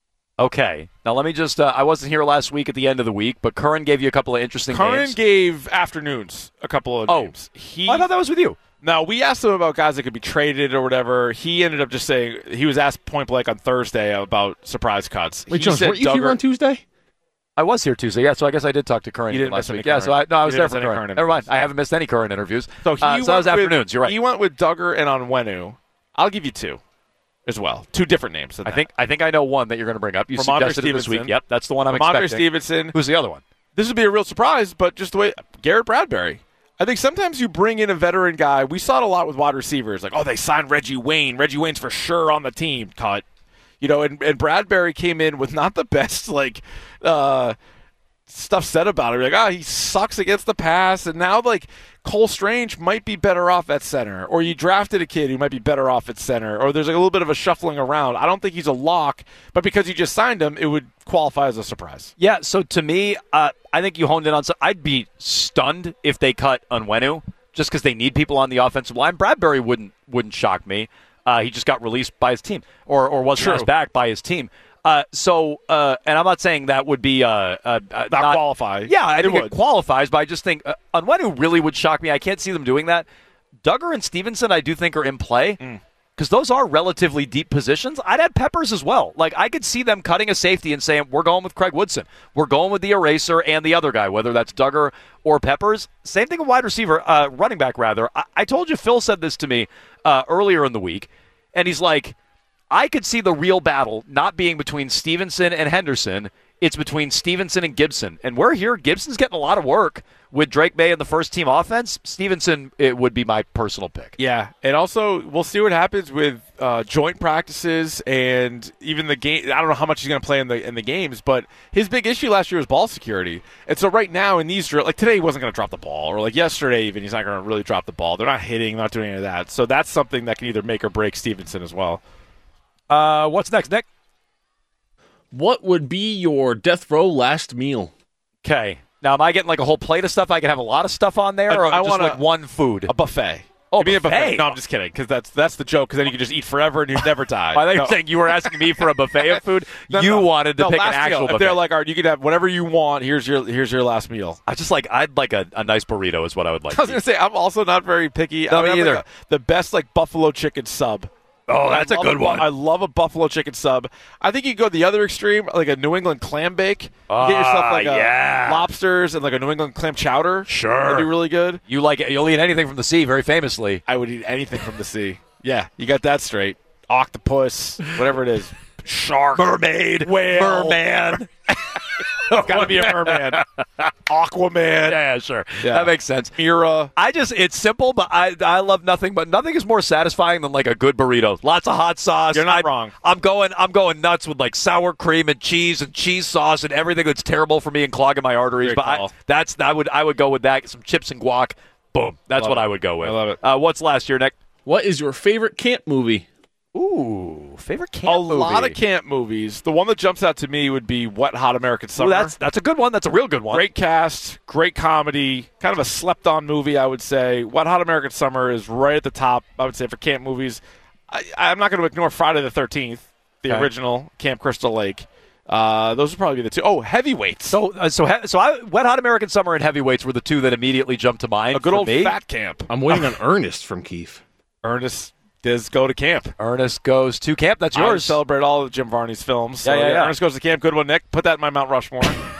Okay. Now let me just. Uh, I wasn't here last week at the end of the week, but Curran gave you a couple of interesting Curran names. gave afternoons a couple of Oh. names. He, I thought that was with you. No, we asked him about guys that could be traded or whatever. He ended up just saying he was asked point blank on Thursday about surprise cuts. Wait, he Jones, said weren't you here Duggar- on Tuesday? I was here Tuesday, yeah. So I guess I did talk to Curran You didn't last miss any week. Yeah, so I Curran. no, I You was didn't there miss for any Curran. Curran Never mind. interviews. I haven't missed any Curran interviews. So he uh, went so that was with, afternoons. You're right. He went with Duggar and Onwenu. I'll give you two as well. Two different names. I think I think I know one that you're going to bring up. You Ramondre suggested it this week. Stevenson. Yep, that's the one I'm Ramondre expecting. Stevenson. Who's the other one? This would be a real surprise, but just the way Garrett Bradbury. I think sometimes you bring in a veteran guy. We saw it a lot with wide receivers. Like, oh, they signed Reggie Wayne. Reggie Wayne's for sure on the team. Cut. You know, and, and Bradbury came in with not the best, like, uh, stuff said about him. Like, oh, he sucks against the pass. And now, like, Cole Strange might be better off at center. Or you drafted a kid who might be better off at center. Or there's like a little bit of a shuffling around. I don't think he's a lock, but because you just signed him, it would qualify as a surprise. Yeah, so to me, uh, I think you honed in on some. I'd be stunned if they cut Onwenu just because they need people on the offensive line. Bradbury wouldn't wouldn't shock me. Uh, he just got released by his team, or or wasn't True. asked back by his team. Uh, so, uh, and I'm not saying that would be uh, uh, uh, Not, not qualify. Yeah, I It think would. it qualifies, but I just think uh, Onwenu really would shock me. I can't see them doing that. Duggar and Stevenson, I do think, are in play because those are relatively deep positions. I'd add Peppers as well. Like, I could see them cutting a safety and saying, we're going with Craig Woodson. We're going with the eraser and the other guy, whether that's Duggar or Peppers. Same thing with wide receiver, uh, running back, rather. I-, I told you Phil said this to me uh, earlier in the week, and he's like, I could see the real battle not being between Stevenson and Henderson. it's between Stevenson and Gibson. And we're here. Gibson's getting a lot of work with Drake May in the first team offense. Stevenson, it would be my personal pick. Yeah, and also we'll see what happens with uh, joint practices and even the game. I don't know how much he's going to play in the in the games, but his big issue last year was ball security. And so right now in these drills, like today he wasn't going to drop the ball, or like yesterday even he's not going to really drop the ball. They're not hitting, not doing any of that. So that's something that can either make or break Stevenson as well. Uh, what's next, Nick? What would be your death row last meal? Okay. Now, am I getting like a whole plate of stuff? I can have a lot of stuff on there, or I, I just want like one food? A buffet. Oh, Give me a buffet. buffet. No, I'm just kidding, because that's that's the joke. Because then you can just eat forever and you never die. I thought you no. were saying you were asking me for a buffet of food. No, you no. wanted to no, pick an last actual meal. buffet. If they're like, all right, you can have whatever you want. Here's your here's your last meal. I just like I'd like a, a nice burrito is what I would like. I was gonna say I'm also not very picky. No, I me have, either. Like, a, the best like buffalo chicken sub. Oh, that's I a love good one. I love a buffalo chicken sub. I think you can go the other extreme, like a New England clam bake. Ah, Get yourself like yeah. a lobsters and like a New England clam chowder. Sure. That'd be really good. You like it. You'll eat anything from the sea, very famously. I would eat anything from the sea. Yeah, you got that straight. Octopus, whatever it is. Shark. Mermaid. Whale. Merman. It's got to be a merman. Aquaman. Yeah, sure. Yeah. That makes sense. Mira. I just, it's simple, but I I love nothing, but nothing is more satisfying than like a good burrito. Lots of hot sauce. You're not I, wrong. I'm going, I'm going nuts with like sour cream and cheese and cheese sauce and everything that's terrible for me and clogging my arteries. Great but I, call. that's, I would, I would go with that. Some chips and guac. Boom. That's Love what it. I would go with. I love it. Uh, what's last year, Nick? What is your favorite camp movie? Ooh, favorite camp A movie. lot of camp movies. The one that jumps out to me would be Wet Hot American Summer. Ooh, that's that's a good one. That's a real good one. Great cast, great comedy, kind of a slept-on movie, I would say. Wet Hot American Summer is right at the top, I would say, for camp movies. I, I'm not going to ignore Friday the thirteenth, the Okay. original Camp Crystal Lake. Uh, those would probably be the two. Oh, Heavyweights. So, uh, so, he- so, I, Wet Hot American Summer and Heavyweights were the two that immediately jumped to mind. A good for old me. fat camp. I'm waiting on Ernest from Keith. Ernest does go to camp. Ernest goes to camp. That's I would yours. celebrate all of Jim Varney's films. So, Yeah, yeah, yeah. Ernest goes to camp. Good one, Nick. Put that in my Mount Rushmore.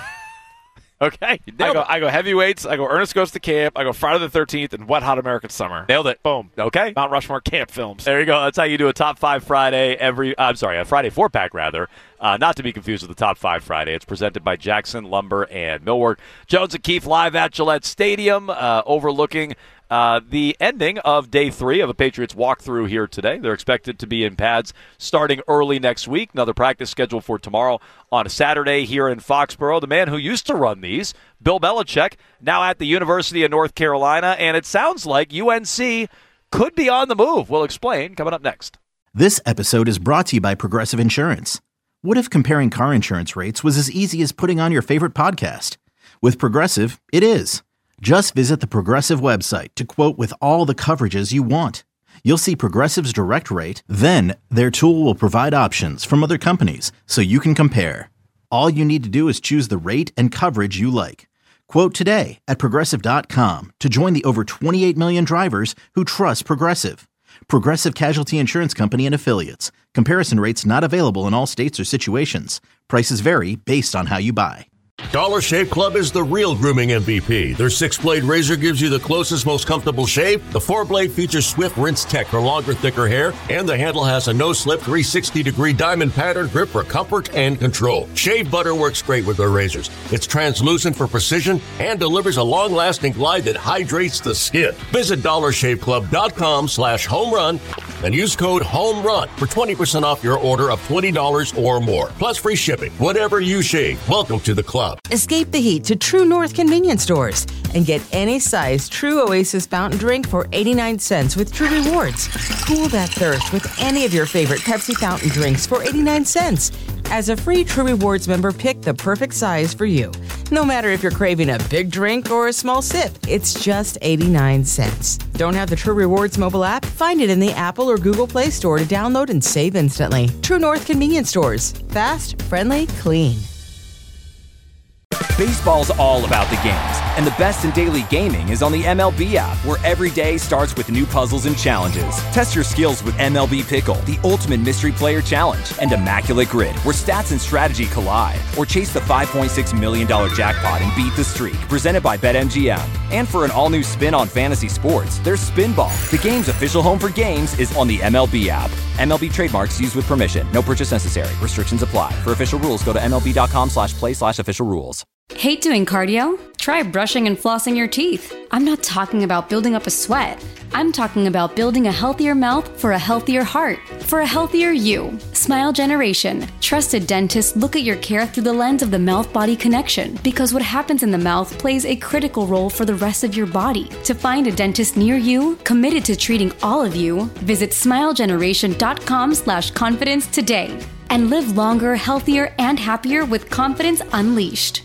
Okay, you I nailed go, it. I go Heavyweights. I go Ernest Goes to Camp. I go Friday the thirteenth and Wet Hot American Summer. Nailed it. Boom. Okay. Mount Rushmore camp films. There you go. That's how you do a top five Friday every. Uh, I'm sorry, a Friday four pack rather. Uh, not to be confused with the top five Friday. It's presented by Jackson Lumber and Millwork. Jones and Keefe live at Gillette Stadium, uh, overlooking uh, the ending of day three of a Patriots walkthrough here today. They're expected to be in pads starting early next week. Another practice scheduled for tomorrow on a Saturday here in Foxborough. The man who used to run these, Bill Belichick, now at the University of North Carolina, and it sounds like U N C could be on the move. We'll explain coming up next. This episode is brought to you by Progressive Insurance. What if comparing car insurance rates was as easy as putting on your favorite podcast? With Progressive, it is. Just visit the Progressive website to quote with all the coverages you want. You'll see Progressive's direct rate, then their tool will provide options from other companies so you can compare. All you need to do is choose the rate and coverage you like. Quote today at Progressive dot com to join the over twenty-eight million drivers who trust Progressive. Progressive Casualty Insurance Company and Affiliates. Comparison rates not available in all states or situations. Prices vary based on how you buy. Dollar Shave Club is the real grooming M V P. Their six-blade razor gives you the closest, most comfortable shave. The four-blade features Swift Rinse Tech for longer, thicker hair, and the handle has a no-slip three sixty degree diamond pattern grip for comfort and control. Shave butter works great with their razors. It's translucent for precision and delivers a long-lasting glide that hydrates the skin. Visit dollar shave club dot com slash home run and use code HOMERUN for twenty percent off your order of twenty dollars or more. Plus free shipping. Whatever you shave, welcome to the club. Escape the heat to True North convenience stores and get any size True Oasis fountain drink for eighty-nine cents with True Rewards. Cool that thirst with any of your favorite Pepsi fountain drinks for eighty-nine cents. As a free True Rewards member, pick the perfect size for you. No matter if you're craving a big drink or a small sip, it's just eighty-nine cents. Don't have the True Rewards mobile app? Find it in the Apple or Google Play Store to download and save instantly. True North convenience stores. Fast, friendly, clean. Baseball's all about the games, And the best in daily gaming is on the M L B app, where every day starts with new puzzles and challenges. Test your skills with M L B Pickle, the ultimate mystery player challenge, and Immaculate Grid, where stats and strategy collide. Or chase the five point six million dollars jackpot and beat the streak, presented by BetMGM. And for an all-new spin on fantasy sports, there's Spinball. The game's official home for games is on the M L B app. M L B trademarks used with permission. No purchase necessary. Restrictions apply. For official rules, go to MLB.com slash play slash official rules. Hate doing cardio? Try brushing and flossing your teeth. I'm not talking about building up a sweat. I'm talking about building a healthier mouth for a healthier heart, for a healthier you. Smile Generation. Trusted dentists look at your care through the lens of the mouth-body connection, because what happens in the mouth plays a critical role for the rest of your body. To find a dentist near you, committed to treating all of you, visit smilegeneration.com slash confidence today. And live longer, healthier, and happier with confidence unleashed.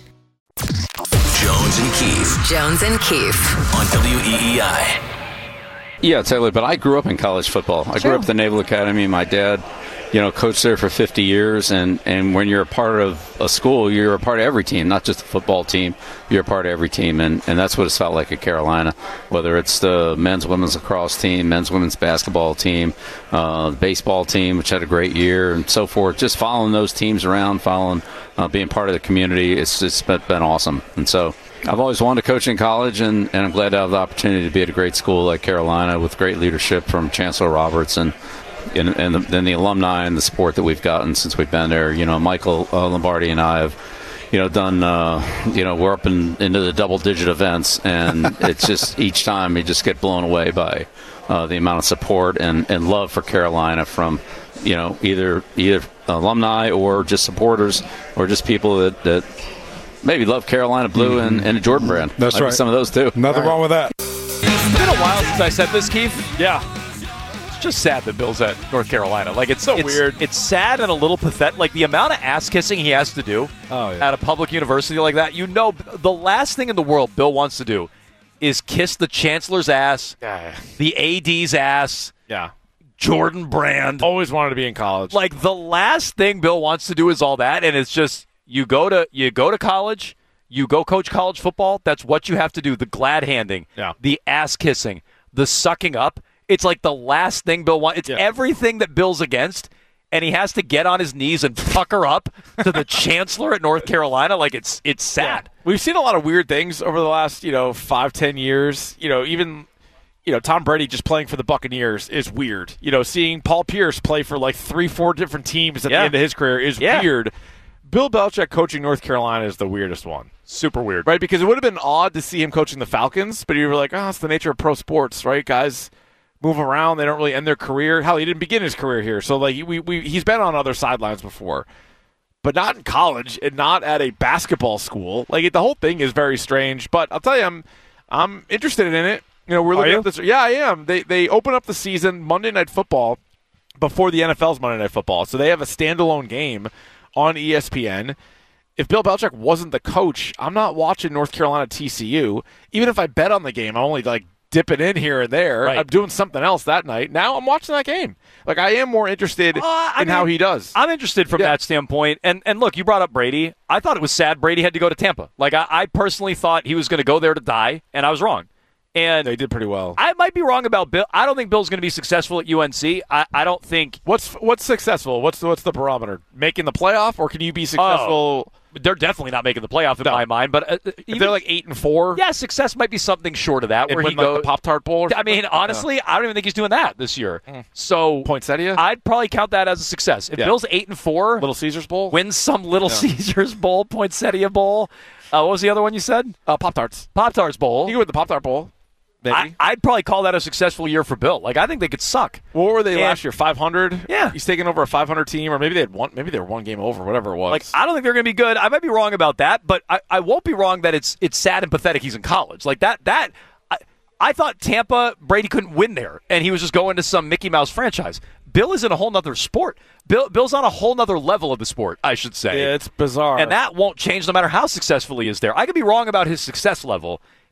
Jones and Keefe. Jones and Keefe. On W E E I. Yeah, totally. But I grew up in college football. I Sure. grew up at the Naval Academy. My dad, you know, coached there for fifty years. And, and when you're a part of a school, you're a part of every team, not just the football team. You're a part of every team. And, and that's what it's felt like at Carolina, whether it's the men's, women's lacrosse team, men's, women's basketball team, uh, the baseball team, which had a great year, and so forth. Just following those teams around, following, uh, being part of the community, it's just been, been awesome. And so I've always wanted to coach in college, and, and I'm glad to have the opportunity to be at a great school like Carolina with great leadership from Chancellor Roberts and and, and the, then the alumni and the support that we've gotten since we've been there. You know, Michael uh, Lombardi and I have, you know, done, uh, you know, we're up in, into the double-digit events, and it's just each time you just get blown away by uh, the amount of support and, and love for Carolina from, you know, either either alumni or just supporters or just people that, that maybe love Carolina blue mm-hmm. and, and a Jordan brand. That's Might be right. some of those, too. Nothing wrong with that. It's been a while since I said this, Keith. Yeah. It's just sad that Bill's at North Carolina. Like, it's so it's, weird. It's sad and a little pathetic. Like, the amount of ass-kissing he has to do oh, yeah. at a public university like that, you know, the last thing in the world Bill wants to do is kiss the chancellor's ass, yeah. the A D's ass, yeah. Jordan Brand. Always wanted to be in college. Like, the last thing Bill wants to do is all that, and it's just, you go to you go to college, you go coach college football, that's what you have to do. The glad-handing, yeah. the ass-kissing, the sucking up. It's like the last thing Bill wants. It's yeah. everything that Bill's against, and he has to get on his knees and pucker up to the chancellor at North Carolina. Like, it's it's sad. Yeah. We've seen a lot of weird things over the last, you know, five, ten years. You know, even, you know, Tom Brady just playing for the Buccaneers is weird. You know, seeing Paul Pierce play for like three, four different teams at yeah. the end of his career is yeah. weird. Bill Belichick coaching North Carolina is the weirdest one. Super weird. Right? Because it would have been odd to see him coaching the Falcons, but you were like, oh, it's the nature of pro sports, right? Guys move around. They don't really end their career. Hell, he didn't begin his career here. So, like, we, we he's been on other sidelines before. But not in college and not at a basketball school. Like, it, the whole thing is very strange. But I'll tell you, I'm I'm interested in it. You know, we're looking at this. Yeah, I am. They they open up the season Monday Night Football before the N F L's Monday Night Football. So they have a standalone game on E S P N. If Bill Belichick wasn't the coach, I'm not watching North Carolina T C U. Even if I bet on the game, I'm only like dipping in here and there. Right. I'm doing something else that night. Now I'm watching that game. Like, I am more interested uh, I in mean, how he does. I'm interested from yeah. that standpoint. And and look, you brought up Brady. I thought it was sad Brady had to go to Tampa. Like, I, I personally thought he was going to go there to die, and I was wrong. And they did pretty well. I might be wrong about Bill. I don't think Bill's going to be successful at U N C. I, I don't think. What's what's successful? What's the, what's the barometer? Making the playoff, or can you be successful? Oh, they're definitely not making the playoff in no. my mind. But uh, even, they're like eight and four. Yeah, success might be something short of that. And where win, he like, goes the Pop-Tart Bowl. Or I mean, honestly, no. I don't even think he's doing that this year. Mm. So Poinsettia. I'd probably count that as a success. If yeah. Bill's eight and four, Little Caesars Bowl, wins some Little no. Caesars Bowl, Poinsettia Bowl. Uh, what was the other one you said? Uh, Pop Tarts. Pop Tarts Bowl. You go with the Pop Tart Bowl. I, I'd probably call that a successful year for Bill. Like, I think they could suck. What were they and, last year? five hundred? Yeah. He's taking over a five hundred team, or maybe they had one. Maybe they were one game over, whatever it was. Like, I don't think they're going to be good. I might be wrong about that, but I, I won't be wrong that it's it's sad and pathetic he's in college. Like, that, that I, I thought Tampa, Brady couldn't win there, and he was just going to some Mickey Mouse franchise. Bill is in a whole nother sport. Bill, Bill's on a whole nother level of the sport, I should say. Yeah, it's bizarre. And that won't change no matter how successful he is there. I could be wrong about his success level.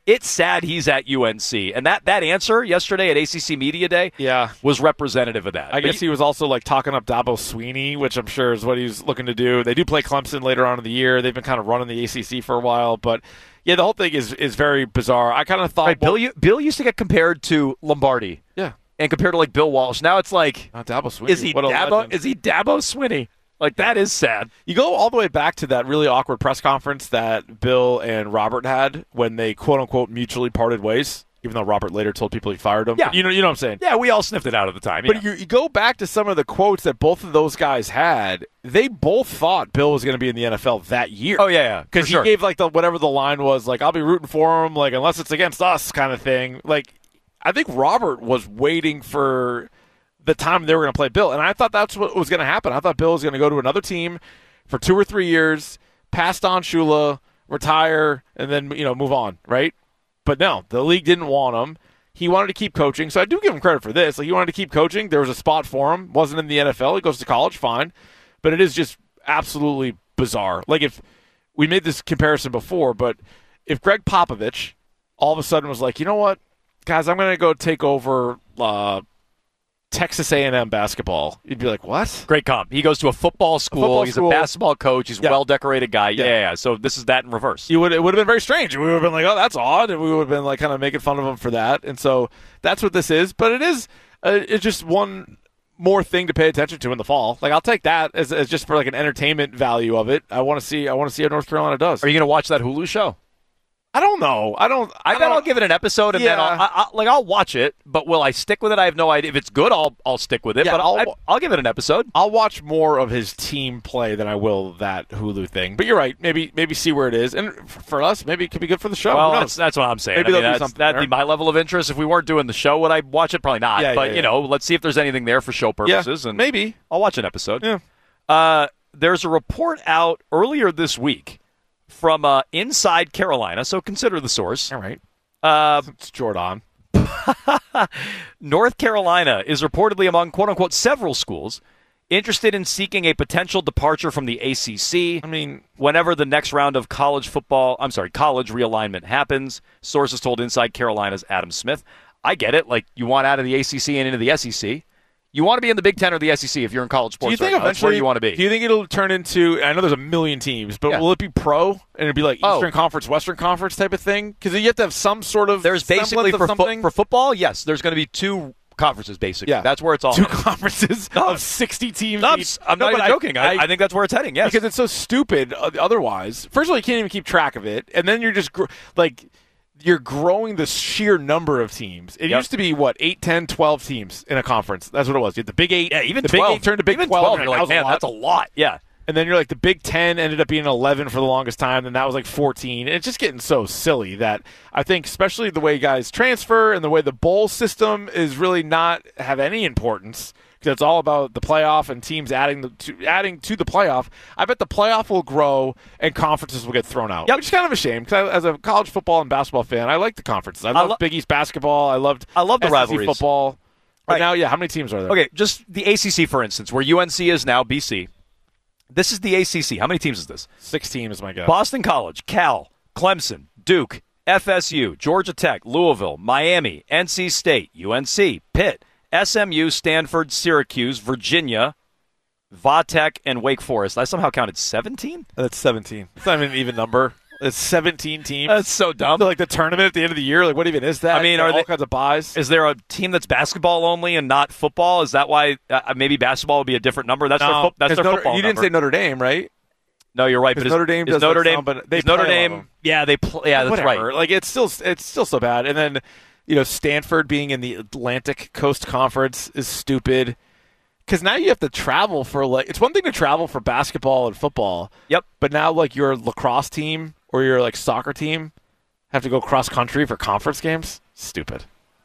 It's sad he's at U N C. And that, that answer yesterday at A C C Media Day yeah. was representative of that. I guess he was also like talking up Dabo Swinney, which I'm sure is what he's looking to do. They do play Clemson later on in the year. They've been kind of running the A C C for a while. But, yeah, the whole thing is is very bizarre. I kind of thought right, well, Bill, Bill used to get compared to Lombardi. Yeah. And compared to, like, Bill Walsh. Now it's like, oh, Dabo Swinney. Is he what a Dabo, legend. is he Dabo Swinney? Like, that is sad. You go all the way back to that really awkward press conference that Bill and Robert had when they, quote-unquote, mutually parted ways, even though Robert later told people he fired him. Yeah. But you know, you know what I'm saying? Yeah, we all sniffed it out at the time. But yeah. you, you go back to some of the quotes that both of those guys had. They both thought Bill was going to be in the N F L that year. Oh, yeah, yeah. Because he sure. gave, like, the whatever the line was, like, I'll be rooting for him, like, unless it's against us kind of thing. Like, I think Robert was waiting for the time they were going to play Bill. And I thought that's what was going to happen. I thought Bill was going to go to another team for two or three years, pass Don Shula, retire, and then, you know, move on, right? But no, the league didn't want him. He wanted to keep coaching, so I do give him credit for this. Like, he wanted to keep coaching. There was a spot for him. Wasn't in the N F L. He goes to college, fine. But it is just absolutely bizarre. Like, if we made this comparison before, but if Greg Popovich all of a sudden was like, you know what, guys, I'm going to go take over uh, Texas A and M basketball, you'd be like, what? Great comp. He goes to a football school. A football He's school. a basketball coach. He's a yeah. well-decorated guy. Yeah. yeah, yeah. So this is that in reverse. You would It would have been very strange. We would have been like, oh, that's odd. And we would have been like kind of making fun of him for that. And so that's what this is. But it is uh, it's just one more thing to pay attention to in the fall. Like, I'll take that as, as just for like an entertainment value of it. I want to see I want to see how North Carolina does. Are you going to watch that Hulu show? I don't know. I don't. I, I bet don't, I'll give it an episode, and yeah. then I'll, I, I, like I'll watch it. But will I stick with it? I have no idea. If it's good, I'll I'll stick with it. Yeah, but I'll, I'll, I, I'll give it an episode. I'll watch more of his team play than I will that Hulu thing. But you're right. Maybe maybe see where it is, and for us, maybe it could be good for the show. Well, that's, that's what I'm saying. Maybe I mean, there'll that's, be that'd there. be my level of interest. If we weren't doing the show, would I watch it? Probably not. Yeah, but yeah, yeah. you know, let's see if there's anything there for show purposes. Yeah, and maybe I'll watch an episode. Yeah. Uh, there's a report out earlier this week from uh, Inside Carolina, so consider the source. All right. Uh, it's Jordan. North Carolina is reportedly among, quote-unquote, several schools interested in seeking a potential departure from the A C C. I mean, whenever the next round of college football, I'm sorry, college realignment happens, sources told Inside Carolina's Adam Smith. I get it. Like, you want out of the A C C and into the S E C. You want to be in the Big Ten or the S E C if you're in college sports. Do you think right now. eventually That's where you want to be? Do you think it'll turn into? I know there's a million teams, but Yeah. will it be pro and it'll be like Oh. Eastern Conference, Western Conference type of thing? Because you have to have some sort of. There's basically semblance of for, fo- something. for football, yes, there's going to be two conferences, basically. Yeah. That's where it's all Two heading. conferences No. of sixty teams. No, I'm, each. I'm No, not but even I- joking. I, I think that's where it's heading, yes. because it's so stupid. uh, Otherwise, first of all, you can't even keep track of it, and then you're just gr- like. You're growing the sheer number of teams. It Yep. used to be, what, eight, ten, twelve teams in a conference. That's what it was. You had the Big Eight. Yeah, even the twelve. Big Eight turned to Big even twelve. twelve, and you're that like, was man, lot. that's a lot. Yeah. And then you're like, the Big Ten ended up being eleven for the longest time, and that was like fourteen. And it's just getting so silly that I think, especially the way guys transfer and the way the bowl system is really not have any importance, because it's all about the playoff and teams adding the, to, adding to the playoff. I bet the playoff will grow and conferences will get thrown out, Yep. which is kind of a shame, because as a college football and basketball fan, I like the conferences. I love lo- Big East basketball. I loved I love the S E C rivalries. football. But Right. now, yeah, how many teams are there? Okay, just the A C C, for instance, where U N C is now, B C. This is the A C C. How many teams is this? Six teams, my guess. Boston College, Cal, Clemson, Duke, F S U, Georgia Tech, Louisville, Miami, N C State, U N C, Pitt, S M U, Stanford, Syracuse, Virginia, Vatech, and Wake Forest. I somehow counted seventeen? That's seventeen. It's not even an even number. It's seventeen teams. That's so dumb. So, like the tournament at the end of the year, like what even is that? I mean, There are all they- kinds of buys? Is there a team that's basketball only and not football? Is that why uh, maybe basketball would be a different number? That's No, their, fo- that's it's their Notre- football You didn't number. say Notre Dame, right? No, you're right. But Because is, Notre Dame is does Notre like Dame, some, but they is Notre play a lot of Dame. them. Yeah, they play. Yeah, that's Whatever. right. Like it's still it's still so bad. And then you know Stanford being in the Atlantic Coast Conference is stupid. Because now you have to travel for like it's one thing to travel for basketball and football. Yep. But now like your lacrosse team or your like soccer team have to go cross country for conference games. Stupid.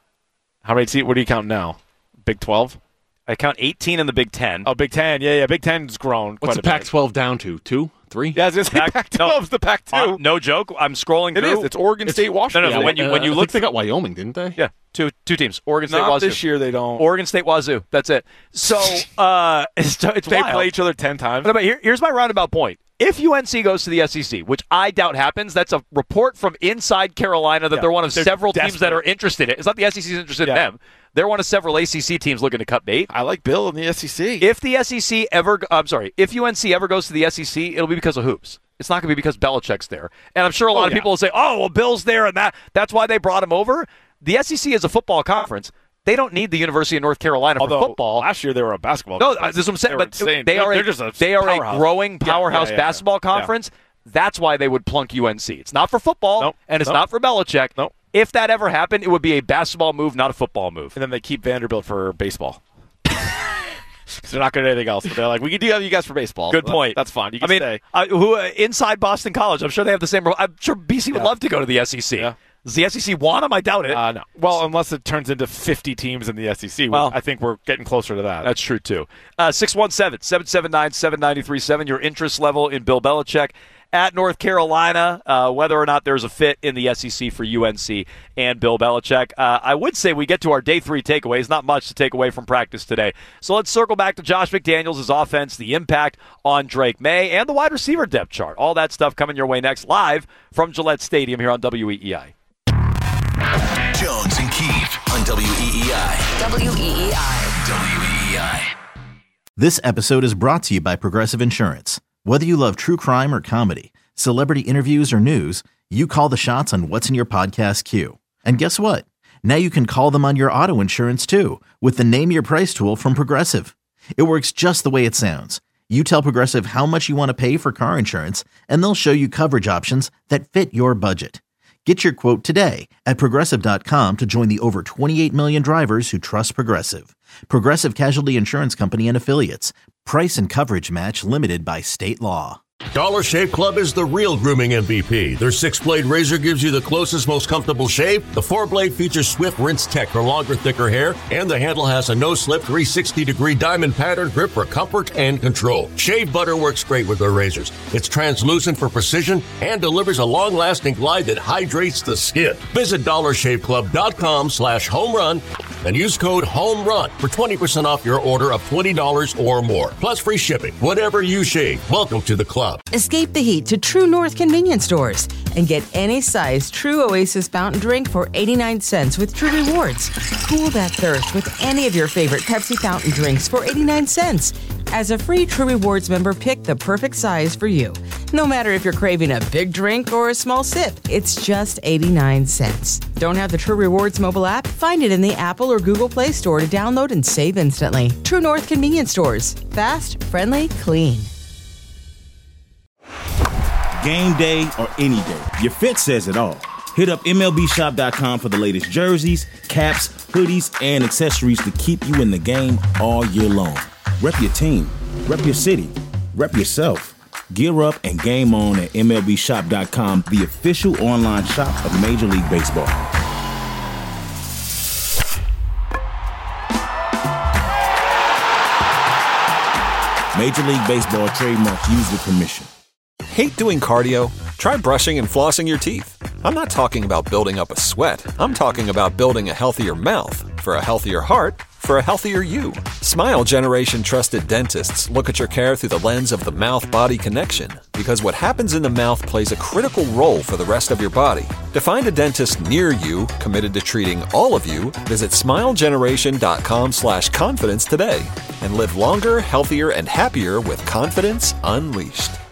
How many teams? What do you count now? Big twelve. I count eighteen in the Big Ten. Oh, Big Ten. Yeah, yeah. Big Ten's grown. What's quite the a bit. Pac twelve down to? Two? Three? Yeah, I was gonna say Pac- Pac twelve's the Pac two. Uh, no joke. I'm scrolling It through. is. It's Oregon State, Washington. No, no. Yeah, when you uh, when you I look, think they got Wyoming, didn't they? yeah, two two teams. Oregon State, Not Wazoo. this year. They don't. Oregon State, Wazoo. That's it. So uh, it's it's they wild. play each other ten times. But, but here, here's my roundabout point. If U N C goes to the S E C, which I doubt happens, that's a report from inside Carolina that Yeah, they're one of they're several teams desperate. that are interested in it. It's not the S E C's interested Yeah. in them. They're one of several A C C teams looking to cut bait. I like Bill in the S E C. If the S E C ever, I'm sorry, if U N C ever goes to the S E C, it'll be because of hoops. It's not going to be because Belichick's there. And I'm sure a lot Oh, of yeah. people will say, oh, well, Bill's there, and that that's why they brought him over. The S E C is a football conference. They don't need the University of North Carolina Although, for football. last year they were a basketball No, conference. this is what I'm saying. They were But insane. they are They're a, just a they are a powerhouse. growing Yeah, powerhouse yeah, yeah, basketball yeah. conference. That's why they would plunk U N C. It's not for football, Nope. and it's Nope. not for Belichick. Nope. If that ever happened, it would be a basketball move, not a football move. And then they keep Vanderbilt for baseball. Because they're not good at anything else. But they're like, we can do have you guys for baseball. Good point. That's fine. You I can mean, stay. uh, who uh, inside Boston College? I'm sure they have the same. I'm sure B C would Yeah. love to go to the S E C. Yeah. Does the S E C want them? I doubt it. Uh, no. Well, unless it turns into fifty teams in the S E C. Well, I think we're getting closer to that. That's true, too. Uh, six one seven, seven seven nine, seven nine three seven, your interest level in Bill Belichick at North Carolina, uh, whether or not there's a fit in the S E C for U N C and Bill Belichick. Uh, I would say we get to our day three takeaways. Not much to take away from practice today. So let's circle back to Josh McDaniels, his offense, the impact on Drake May, and the wide receiver depth chart. All that stuff coming your way next, live from Gillette Stadium here on W E E I. Jones and Keith on W E E I. W E E I. W E E I. This episode is brought to you by Progressive Insurance. Whether you love true crime or comedy, celebrity interviews or news, you call the shots on what's in your podcast queue. And guess what? Now you can call them on your auto insurance too with the Name Your Price tool from Progressive. It works just the way it sounds. You tell Progressive how much you want to pay for car insurance, and they'll show you coverage options that fit your budget. Get your quote today at Progressive dot com to join the over twenty-eight million drivers who trust Progressive. Progressive Casualty Insurance Company and Affiliates. Price and coverage match limited by state law. Dollar Shave Club is the real grooming M V P. Their six-blade razor gives you the closest, most comfortable shave. The four-blade features Swift Rinse Tech for longer, thicker hair. And the handle has a no-slip three sixty degree diamond pattern grip for comfort and control. Shave butter works great with their razors. It's translucent for precision and delivers a long-lasting glide that hydrates the skin. Visit dollar shave club dot com slash home run and use code HOMERUN for twenty percent off your order of twenty dollars or more. Plus free shipping. Whatever you shave, welcome to the club. Escape the heat to True North convenience stores and get any size True Oasis fountain drink for eighty-nine cents with True Rewards. Cool that thirst with any of your favorite Pepsi fountain drinks for eighty-nine cents. As a free True Rewards member, pick the perfect size for you. No matter if you're craving a big drink or a small sip, it's just eighty-nine cents. Don't have the True Rewards mobile app? Find it in the Apple or Google Play Store to download and save instantly. True North convenience stores. Fast, friendly, clean. Game day or any day, your fit says it all. Hit up M L B shop dot com for the latest jerseys, caps, hoodies, and accessories to keep you in the game all year long. Rep your team, rep your city, rep yourself. Gear up and game on at M L B shop dot com, the official online shop of Major League Baseball. Major League Baseball trademark used with permission. Hate doing cardio? Try brushing and flossing your teeth. I'm not talking about building up a sweat. I'm talking about building a healthier mouth. For a healthier heart, for a healthier you. Smile Generation trusted dentists look at your care through the lens of the mouth-body connection, because what happens in the mouth plays a critical role for the rest of your body. To find a dentist near you committed to treating all of you, visit smile generation dot com slash confidence today and live longer, healthier, and happier with confidence unleashed.